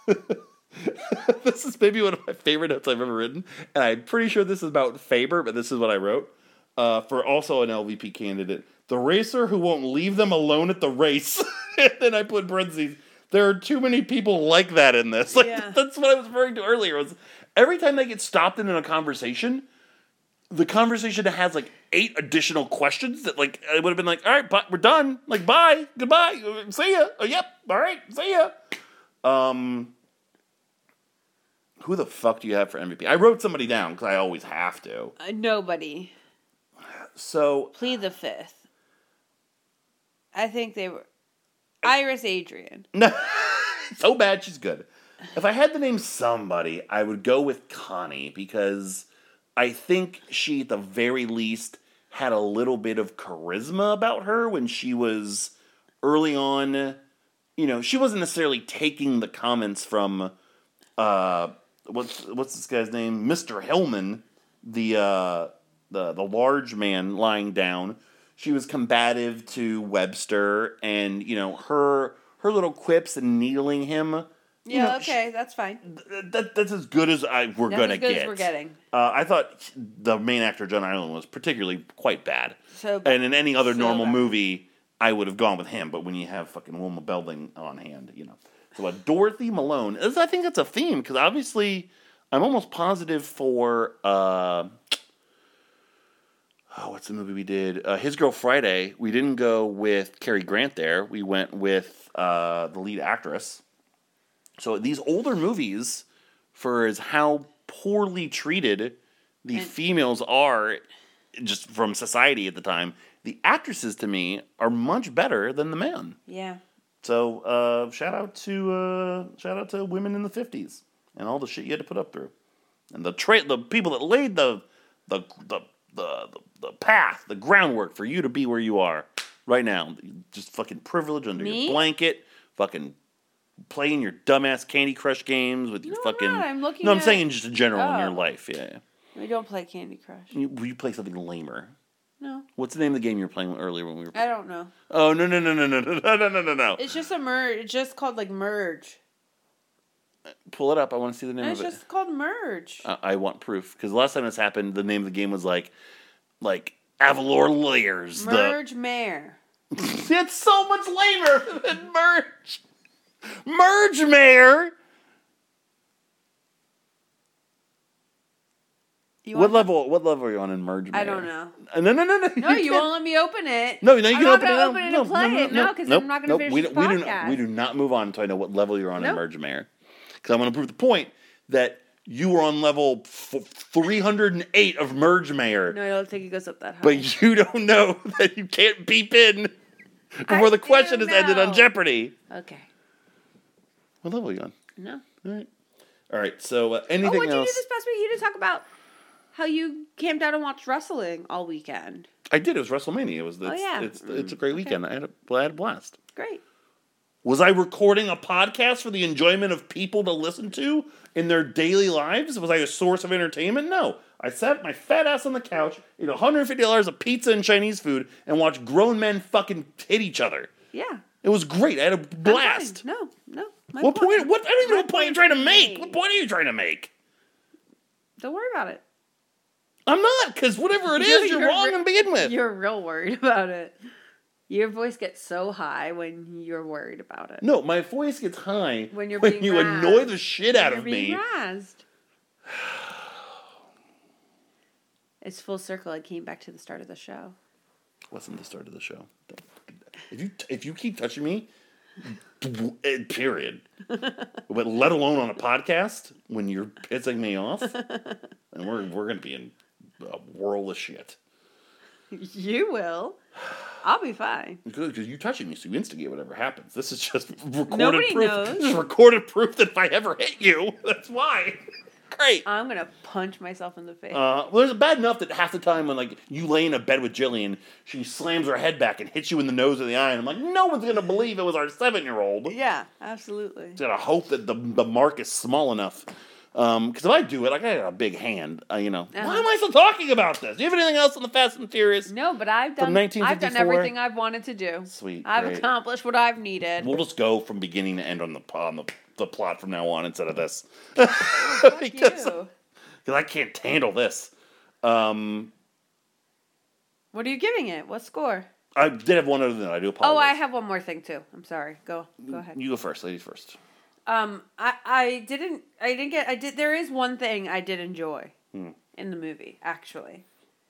[SPEAKER 3] this is maybe one of my favorite notes I've ever written, and I'm pretty sure this is about Faber, but this is what I wrote. Uh, for also an L V P candidate, the racer who won't leave them alone at the race. And then I put in parentheses, there are too many people like that in this. Like,
[SPEAKER 2] Yeah.
[SPEAKER 3] that's what I was referring to earlier. Was every time they get stopped in a conversation, the conversation has like eight additional questions that like it would have been like, all right, but we're done. Like, bye, goodbye, see ya. Oh, yep, all right, see ya. Um, who the fuck do you have for M V P? I wrote somebody down because I always have to.
[SPEAKER 2] Uh, nobody.
[SPEAKER 3] So
[SPEAKER 2] Plead the fifth. I think they were Iris Adrian.
[SPEAKER 3] no, so bad she's good. If I had to name somebody, I would go with Connie because I think she, at the very least, had a little bit of charisma about her when she was early on. You know, she wasn't necessarily taking the comments from uh, what's what's this guy's name, Mister Hillman, the uh, the the large man lying down. She was combative to Webster, and you know her her little quips and needling him. You
[SPEAKER 2] Yeah,
[SPEAKER 3] know,
[SPEAKER 2] okay, that's fine.
[SPEAKER 3] Th- that, that's as good as I we're
[SPEAKER 2] That's
[SPEAKER 3] gonna
[SPEAKER 2] as good
[SPEAKER 3] get.
[SPEAKER 2] as we're getting.
[SPEAKER 3] Uh, I thought the main actor John Ireland was particularly quite bad,
[SPEAKER 2] So bad.
[SPEAKER 3] and in any other
[SPEAKER 2] So
[SPEAKER 3] normal
[SPEAKER 2] bad.
[SPEAKER 3] movie, I would have gone with him. But when you have fucking Wilma Belding on hand, you know, so uh, Dorothy Malone. is- I think that's a theme because obviously, I'm almost positive for uh, oh, what's the movie we did? Uh, His Girl Friday. We didn't go with Cary Grant there. We went with uh, the lead actress. So these older movies, for as how poorly treated the
[SPEAKER 2] And-
[SPEAKER 3] females are, just from society at the time, the actresses to me are much better than the men.
[SPEAKER 2] Yeah.
[SPEAKER 3] So uh, shout out to uh, shout out to women in the fifties and all the shit you had to put up through, and the tra- the people that laid the the the the the, the path, the groundwork for you to be where you are right now. Just fucking privilege under
[SPEAKER 2] Me?
[SPEAKER 3] your blanket, fucking. Playing your dumbass Candy Crush games with your
[SPEAKER 2] No, I'm
[SPEAKER 3] fucking.
[SPEAKER 2] not. I'm looking
[SPEAKER 3] no, I'm
[SPEAKER 2] at-
[SPEAKER 3] saying just in general in your
[SPEAKER 2] Oh.
[SPEAKER 3] life. Yeah,
[SPEAKER 2] We don't play Candy Crush.
[SPEAKER 3] you, you play something lamer.
[SPEAKER 2] No.
[SPEAKER 3] What's the name of the game you were playing earlier when we were?
[SPEAKER 2] I don't know.
[SPEAKER 3] Oh no no no no no no no no no no!
[SPEAKER 2] It's just a merge. It's just called like Merge.
[SPEAKER 3] Pull it up. I want to see the name
[SPEAKER 2] And
[SPEAKER 3] of
[SPEAKER 2] it's
[SPEAKER 3] it.
[SPEAKER 2] just called Merge.
[SPEAKER 3] I, I want proof because the last time this happened, the name of the game was like, like Avalor Layers.
[SPEAKER 2] Merge Mare.
[SPEAKER 3] The it's so much lamer than Merge. Merge Mare.
[SPEAKER 2] You
[SPEAKER 3] What
[SPEAKER 2] want-
[SPEAKER 3] level? What level are you on in Merge Mare?
[SPEAKER 2] I don't know.
[SPEAKER 3] Uh, No, no, no, no.
[SPEAKER 2] No, you
[SPEAKER 3] can't.
[SPEAKER 2] won't let me open it.
[SPEAKER 3] No, no, you
[SPEAKER 2] I'm
[SPEAKER 3] can
[SPEAKER 2] not
[SPEAKER 3] open it
[SPEAKER 2] gonna
[SPEAKER 3] now.
[SPEAKER 2] open it
[SPEAKER 3] no,
[SPEAKER 2] and play
[SPEAKER 3] no, no,
[SPEAKER 2] it.
[SPEAKER 3] no,
[SPEAKER 2] No, 'cause
[SPEAKER 3] nope,
[SPEAKER 2] I'm not gonna
[SPEAKER 3] nope.
[SPEAKER 2] finish
[SPEAKER 3] we,
[SPEAKER 2] this
[SPEAKER 3] we do not,
[SPEAKER 2] podcast.
[SPEAKER 3] we do not move on until I know what level you're on in
[SPEAKER 2] Nope.
[SPEAKER 3] Merge Mare. Because I'm going to prove the point that you were on level f- three hundred eight of Merge Mare.
[SPEAKER 2] No, I don't think it goes up that high.
[SPEAKER 3] But you don't know that you can't beep in before
[SPEAKER 2] I
[SPEAKER 3] the question
[SPEAKER 2] do
[SPEAKER 3] is ended on
[SPEAKER 2] know.
[SPEAKER 3] Jeopardy.
[SPEAKER 2] Okay.
[SPEAKER 3] What level are you on?
[SPEAKER 2] No.
[SPEAKER 3] All right. All right. So uh,
[SPEAKER 2] Oh,
[SPEAKER 3] anything
[SPEAKER 2] what'd you do
[SPEAKER 3] else?
[SPEAKER 2] this past week? You didn't talk about how you camped out and watched wrestling all weekend.
[SPEAKER 3] I did. It was WrestleMania. It was. It's,
[SPEAKER 2] Oh, yeah.
[SPEAKER 3] It's, it's a great
[SPEAKER 2] Mm,
[SPEAKER 3] weekend. I had a, I had a blast.
[SPEAKER 2] Great.
[SPEAKER 3] Was I recording a podcast for the enjoyment of people to listen to in their daily lives? Was I a source of entertainment? No. I sat my fat ass on the couch, ate one hundred fifty dollars of pizza and Chinese food, and watched grown men fucking hit each other.
[SPEAKER 2] Yeah.
[SPEAKER 3] It was great. I had a blast.
[SPEAKER 2] No, no. My
[SPEAKER 3] What point?
[SPEAKER 2] point-
[SPEAKER 3] What? I don't even know
[SPEAKER 2] my
[SPEAKER 3] what point you're
[SPEAKER 2] point
[SPEAKER 3] trying to
[SPEAKER 2] is
[SPEAKER 3] make.
[SPEAKER 2] made.
[SPEAKER 3] What point are you trying to make?
[SPEAKER 2] Don't worry about it.
[SPEAKER 3] I'm not, because whatever it is,
[SPEAKER 2] You're-
[SPEAKER 3] you're,
[SPEAKER 2] you're
[SPEAKER 3] wrong
[SPEAKER 2] re-
[SPEAKER 3] to begin with.
[SPEAKER 2] You're real worried about it. Your voice gets so high when you're worried about it.
[SPEAKER 3] No, my voice gets high
[SPEAKER 2] When you're
[SPEAKER 3] when
[SPEAKER 2] being
[SPEAKER 3] you
[SPEAKER 2] razzed.
[SPEAKER 3] annoy the shit out
[SPEAKER 2] You're
[SPEAKER 3] of
[SPEAKER 2] being
[SPEAKER 3] me.
[SPEAKER 2] razzed. It's full circle. I came back to the start of the show.
[SPEAKER 3] Wasn't the start of the show. Don't fucking- If you if you keep touching me, period. But let alone on a podcast when you're pissing me off, and we're we're gonna be in a whirl of shit.
[SPEAKER 2] You will. I'll be fine.
[SPEAKER 3] Good, because you touching me, so you instigate whatever happens. This is just recorded
[SPEAKER 2] Nobody
[SPEAKER 3] proof.
[SPEAKER 2] knows.
[SPEAKER 3] This is recorded proof that if I ever hit you, that's why. Great.
[SPEAKER 2] I'm gonna punch myself in the face.
[SPEAKER 3] Uh, well, it's bad enough that half the time when like you lay in a bed with Jillian, she slams her head back and hits you in the nose or the eye, and I'm like, no one's gonna believe it was our seven-year-old.
[SPEAKER 2] yeah, absolutely.
[SPEAKER 3] Just gotta hope that the the mark is small enough. Um, because if I do it, like I got a big hand, uh, you know.
[SPEAKER 2] Uh-huh.
[SPEAKER 3] Why am I still talking about this? Do you have anything else on the Fast and Furious?
[SPEAKER 2] No, but I've
[SPEAKER 3] From
[SPEAKER 2] done.
[SPEAKER 3] nineteen
[SPEAKER 2] I've done
[SPEAKER 3] fifty-four?
[SPEAKER 2] everything I've wanted to do.
[SPEAKER 3] Sweet,
[SPEAKER 2] I've
[SPEAKER 3] great.
[SPEAKER 2] accomplished what I've needed.
[SPEAKER 3] We'll just go from beginning to end on the on the, the plot from now on instead of this.
[SPEAKER 2] Fuck
[SPEAKER 3] because
[SPEAKER 2] you.
[SPEAKER 3] because I can't handle this. Um,
[SPEAKER 2] What are you giving it? What score?
[SPEAKER 3] I did have one other than I do apologize.
[SPEAKER 2] Oh, I have one more thing too. I'm sorry. Go. Go ahead.
[SPEAKER 3] You go first, ladies first.
[SPEAKER 2] Um, I, I didn't I didn't get I did there is one thing I did enjoy
[SPEAKER 3] Hmm.
[SPEAKER 2] in the movie, actually.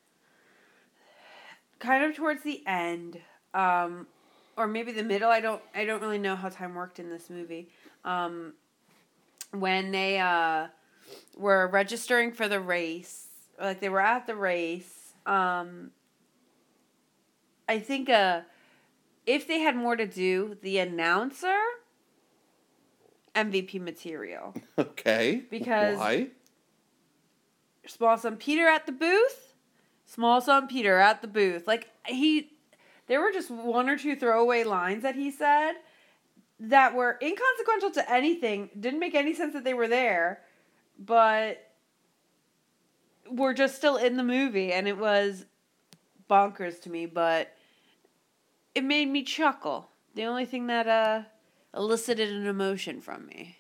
[SPEAKER 2] Kind of towards the end, um, or maybe the middle, I don't I don't really know how time worked in this movie. Um, when they uh, were registering for the race, like they were at the race, um, I think uh, if they had more to do, the announcer M V P material.
[SPEAKER 3] Okay.
[SPEAKER 2] Because-
[SPEAKER 3] Why?
[SPEAKER 2] Small son Peter at the booth. Small son Peter at the booth. Like he, there were just one or two throwaway lines that he said that were inconsequential to anything. Didn't make any sense that they were there, but were just still in the movie, and it was bonkers to me. But it made me chuckle. The only thing that uh. elicited an emotion from me.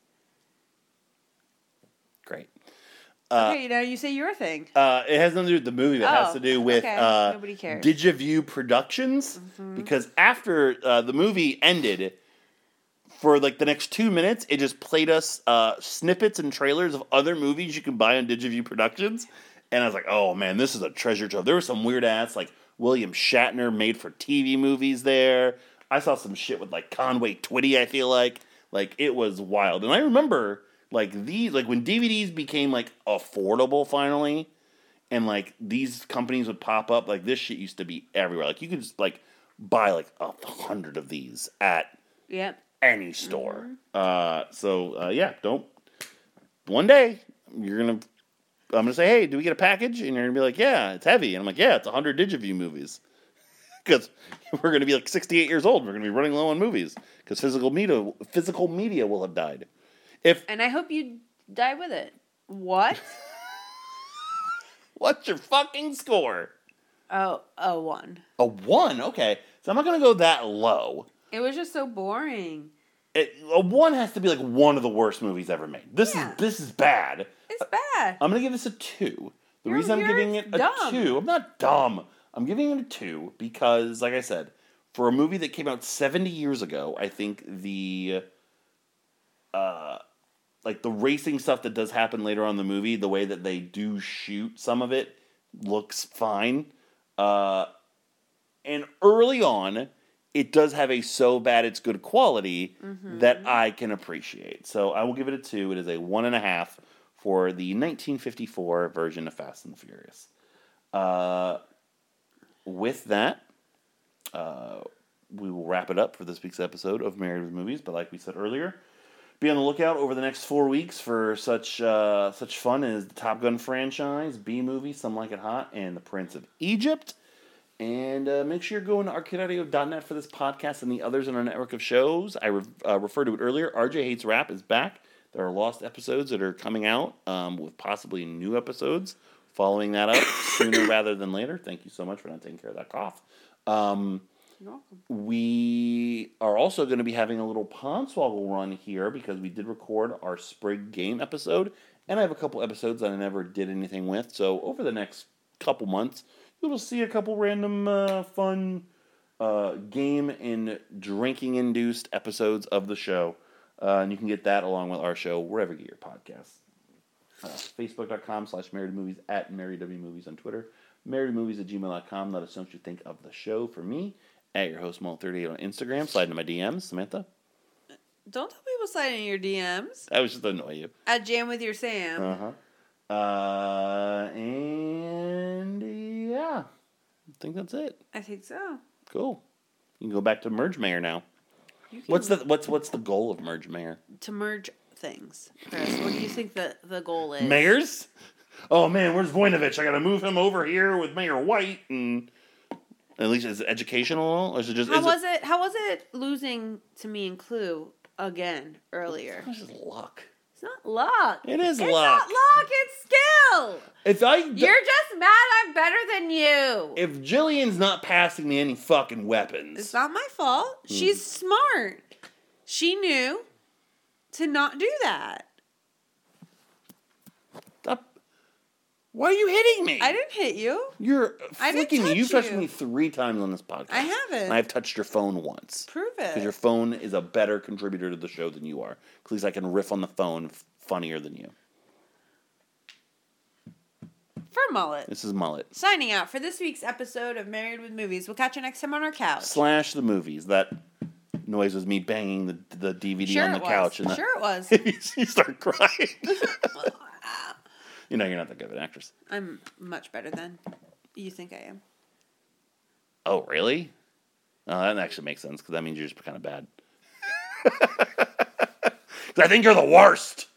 [SPEAKER 3] Great. Uh,
[SPEAKER 2] Okay, now you say your thing.
[SPEAKER 3] Uh, it has nothing to do with the movie. It has
[SPEAKER 2] Oh,
[SPEAKER 3] to do with
[SPEAKER 2] okay.
[SPEAKER 3] uh,
[SPEAKER 2] Nobody cares.
[SPEAKER 3] Digiview Productions. Because after uh, the movie ended, for like the next two minutes, it just played us uh, snippets and trailers of other movies you can buy on Digiview Productions. And I was like, oh man, this is a treasure trove. There were some weird ass like William Shatner made for T V movies there. I saw some shit with like Conway Twitty, I feel like. Like it was wild. And I remember like these like when D V Ds became like affordable finally and like these companies would pop up, like this shit used to be everywhere. Like you could just like buy like a hundred of these at
[SPEAKER 2] Yep.
[SPEAKER 3] any store. Uh so uh yeah, don't one day you're gonna I'm gonna say, hey, do we get a package? And you're gonna be like, yeah, it's heavy. And I'm like, yeah, it's a hundred Digiview movies. Because we're going to be like sixty-eight years old. We're going to be running low on movies. Because physical media, physical media will have died. If
[SPEAKER 2] And I hope you die with it. What?
[SPEAKER 3] What's your fucking score?
[SPEAKER 2] Oh, a one.
[SPEAKER 3] A one? Okay. So I'm not going to go that low.
[SPEAKER 2] It was just so boring.
[SPEAKER 3] It, a one has to be like one of the worst movies ever made. This
[SPEAKER 2] Yeah.
[SPEAKER 3] is this is bad.
[SPEAKER 2] It's bad.
[SPEAKER 3] I'm going to give this a two. The
[SPEAKER 2] You're-
[SPEAKER 3] reason I'm
[SPEAKER 2] you're
[SPEAKER 3] giving it a
[SPEAKER 2] dumb.
[SPEAKER 3] two, I'm not dumb. I'm giving it a two because, like I said, for a movie that came out seventy years ago, I think the, uh, like the racing stuff that does happen later on in the movie, the way that they do shoot some of it looks fine. Uh, and early on, it does have a so bad it's good quality
[SPEAKER 2] Mm-hmm.
[SPEAKER 3] that I can appreciate. So I will give it a two. It is a one and a half for the nineteen fifty-four version of Fast and the Furious. Uh, with that, uh, we will wrap it up for this week's episode of Married with Movies. But like we said earlier, be on the lookout over the next four weeks for such uh, such fun as the Top Gun franchise, B-Movie, Some Like It Hot, and The Prince of Egypt. And uh, make sure you're going to arcade audio dot net for this podcast and the others in our network of shows. I re- uh, referred to it earlier. R J Hates Rap is back. There are lost episodes that are coming out um, with possibly new episodes following that up sooner rather than later. Thank you so much for not taking care of that cough. Um,
[SPEAKER 2] You're welcome.
[SPEAKER 3] we are also going to be having a little Podswoggle run here because we did record our Sprig game episode, and I have a couple episodes that I never did anything with. So over the next couple months, you'll see a couple random uh, fun uh, game and drinking-induced episodes of the show. Uh, and you can get that along with our show wherever you get your podcasts. Uh, Facebook.com slash Married Movies, at Married W Movies on Twitter. MarriedMovies at gmail dot com. Let us know what you think of the show for me. At your host, Malt thirty-eight on Instagram. Slide into my D Ms. Samantha?
[SPEAKER 2] Don't tell people slide in your D Ms.
[SPEAKER 3] I was just to annoy you.
[SPEAKER 2] At Jam with Your Sam.
[SPEAKER 3] Uh-huh. Uh, and yeah, I think that's it.
[SPEAKER 2] I think so.
[SPEAKER 3] Cool. You can go back to Merge Mayor now.
[SPEAKER 2] You can
[SPEAKER 3] What's the what's what's the goal of Merge Mayor?
[SPEAKER 2] to merge things. Chris, what do you think the, the goal is?
[SPEAKER 3] Mayors? Oh man, where's Voinovich? I gotta move him over here with Mayor White, and at least is it educational or is it just?
[SPEAKER 2] How
[SPEAKER 3] is
[SPEAKER 2] was it? How was it losing to me and Clue again earlier?
[SPEAKER 3] It's just luck.
[SPEAKER 2] It's not luck.
[SPEAKER 3] It is
[SPEAKER 2] it's
[SPEAKER 3] luck.
[SPEAKER 2] It's not luck. It's skill.
[SPEAKER 3] If I
[SPEAKER 2] You're just mad I'm better than you.
[SPEAKER 3] if Jillian's not passing me any fucking weapons,
[SPEAKER 2] It's not my fault. She's smart. She knew to not do that.
[SPEAKER 3] Stop. Why are you hitting me?
[SPEAKER 2] I didn't hit you.
[SPEAKER 3] You're
[SPEAKER 2] I didn't
[SPEAKER 3] flicking me.
[SPEAKER 2] touch
[SPEAKER 3] You've touched
[SPEAKER 2] you.
[SPEAKER 3] me three times on this podcast.
[SPEAKER 2] I haven't.
[SPEAKER 3] And I've touched your phone once.
[SPEAKER 2] Prove
[SPEAKER 3] Because
[SPEAKER 2] it.
[SPEAKER 3] your phone is a better contributor to the show than you are. At least I can riff on the phone f- funnier than you.
[SPEAKER 2] For Mullet.
[SPEAKER 3] This is Mullet.
[SPEAKER 2] Signing out for this week's episode of Married with Movies. We'll catch you next time on our couch.
[SPEAKER 3] Slash the movies. That noise was me banging the the D V D
[SPEAKER 2] Sure
[SPEAKER 3] on the
[SPEAKER 2] it was.
[SPEAKER 3] couch. And
[SPEAKER 2] Sure it was.
[SPEAKER 3] you start crying. You know you're not that good of an actress.
[SPEAKER 2] I'm much better than you think I am.
[SPEAKER 3] Oh, really? Oh, that actually makes sense, because that means you're just kind of bad. Because I think you're the worst.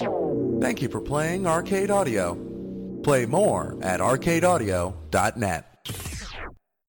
[SPEAKER 1] Thank you for playing Arcade Audio. Play more at arcade audio dot net.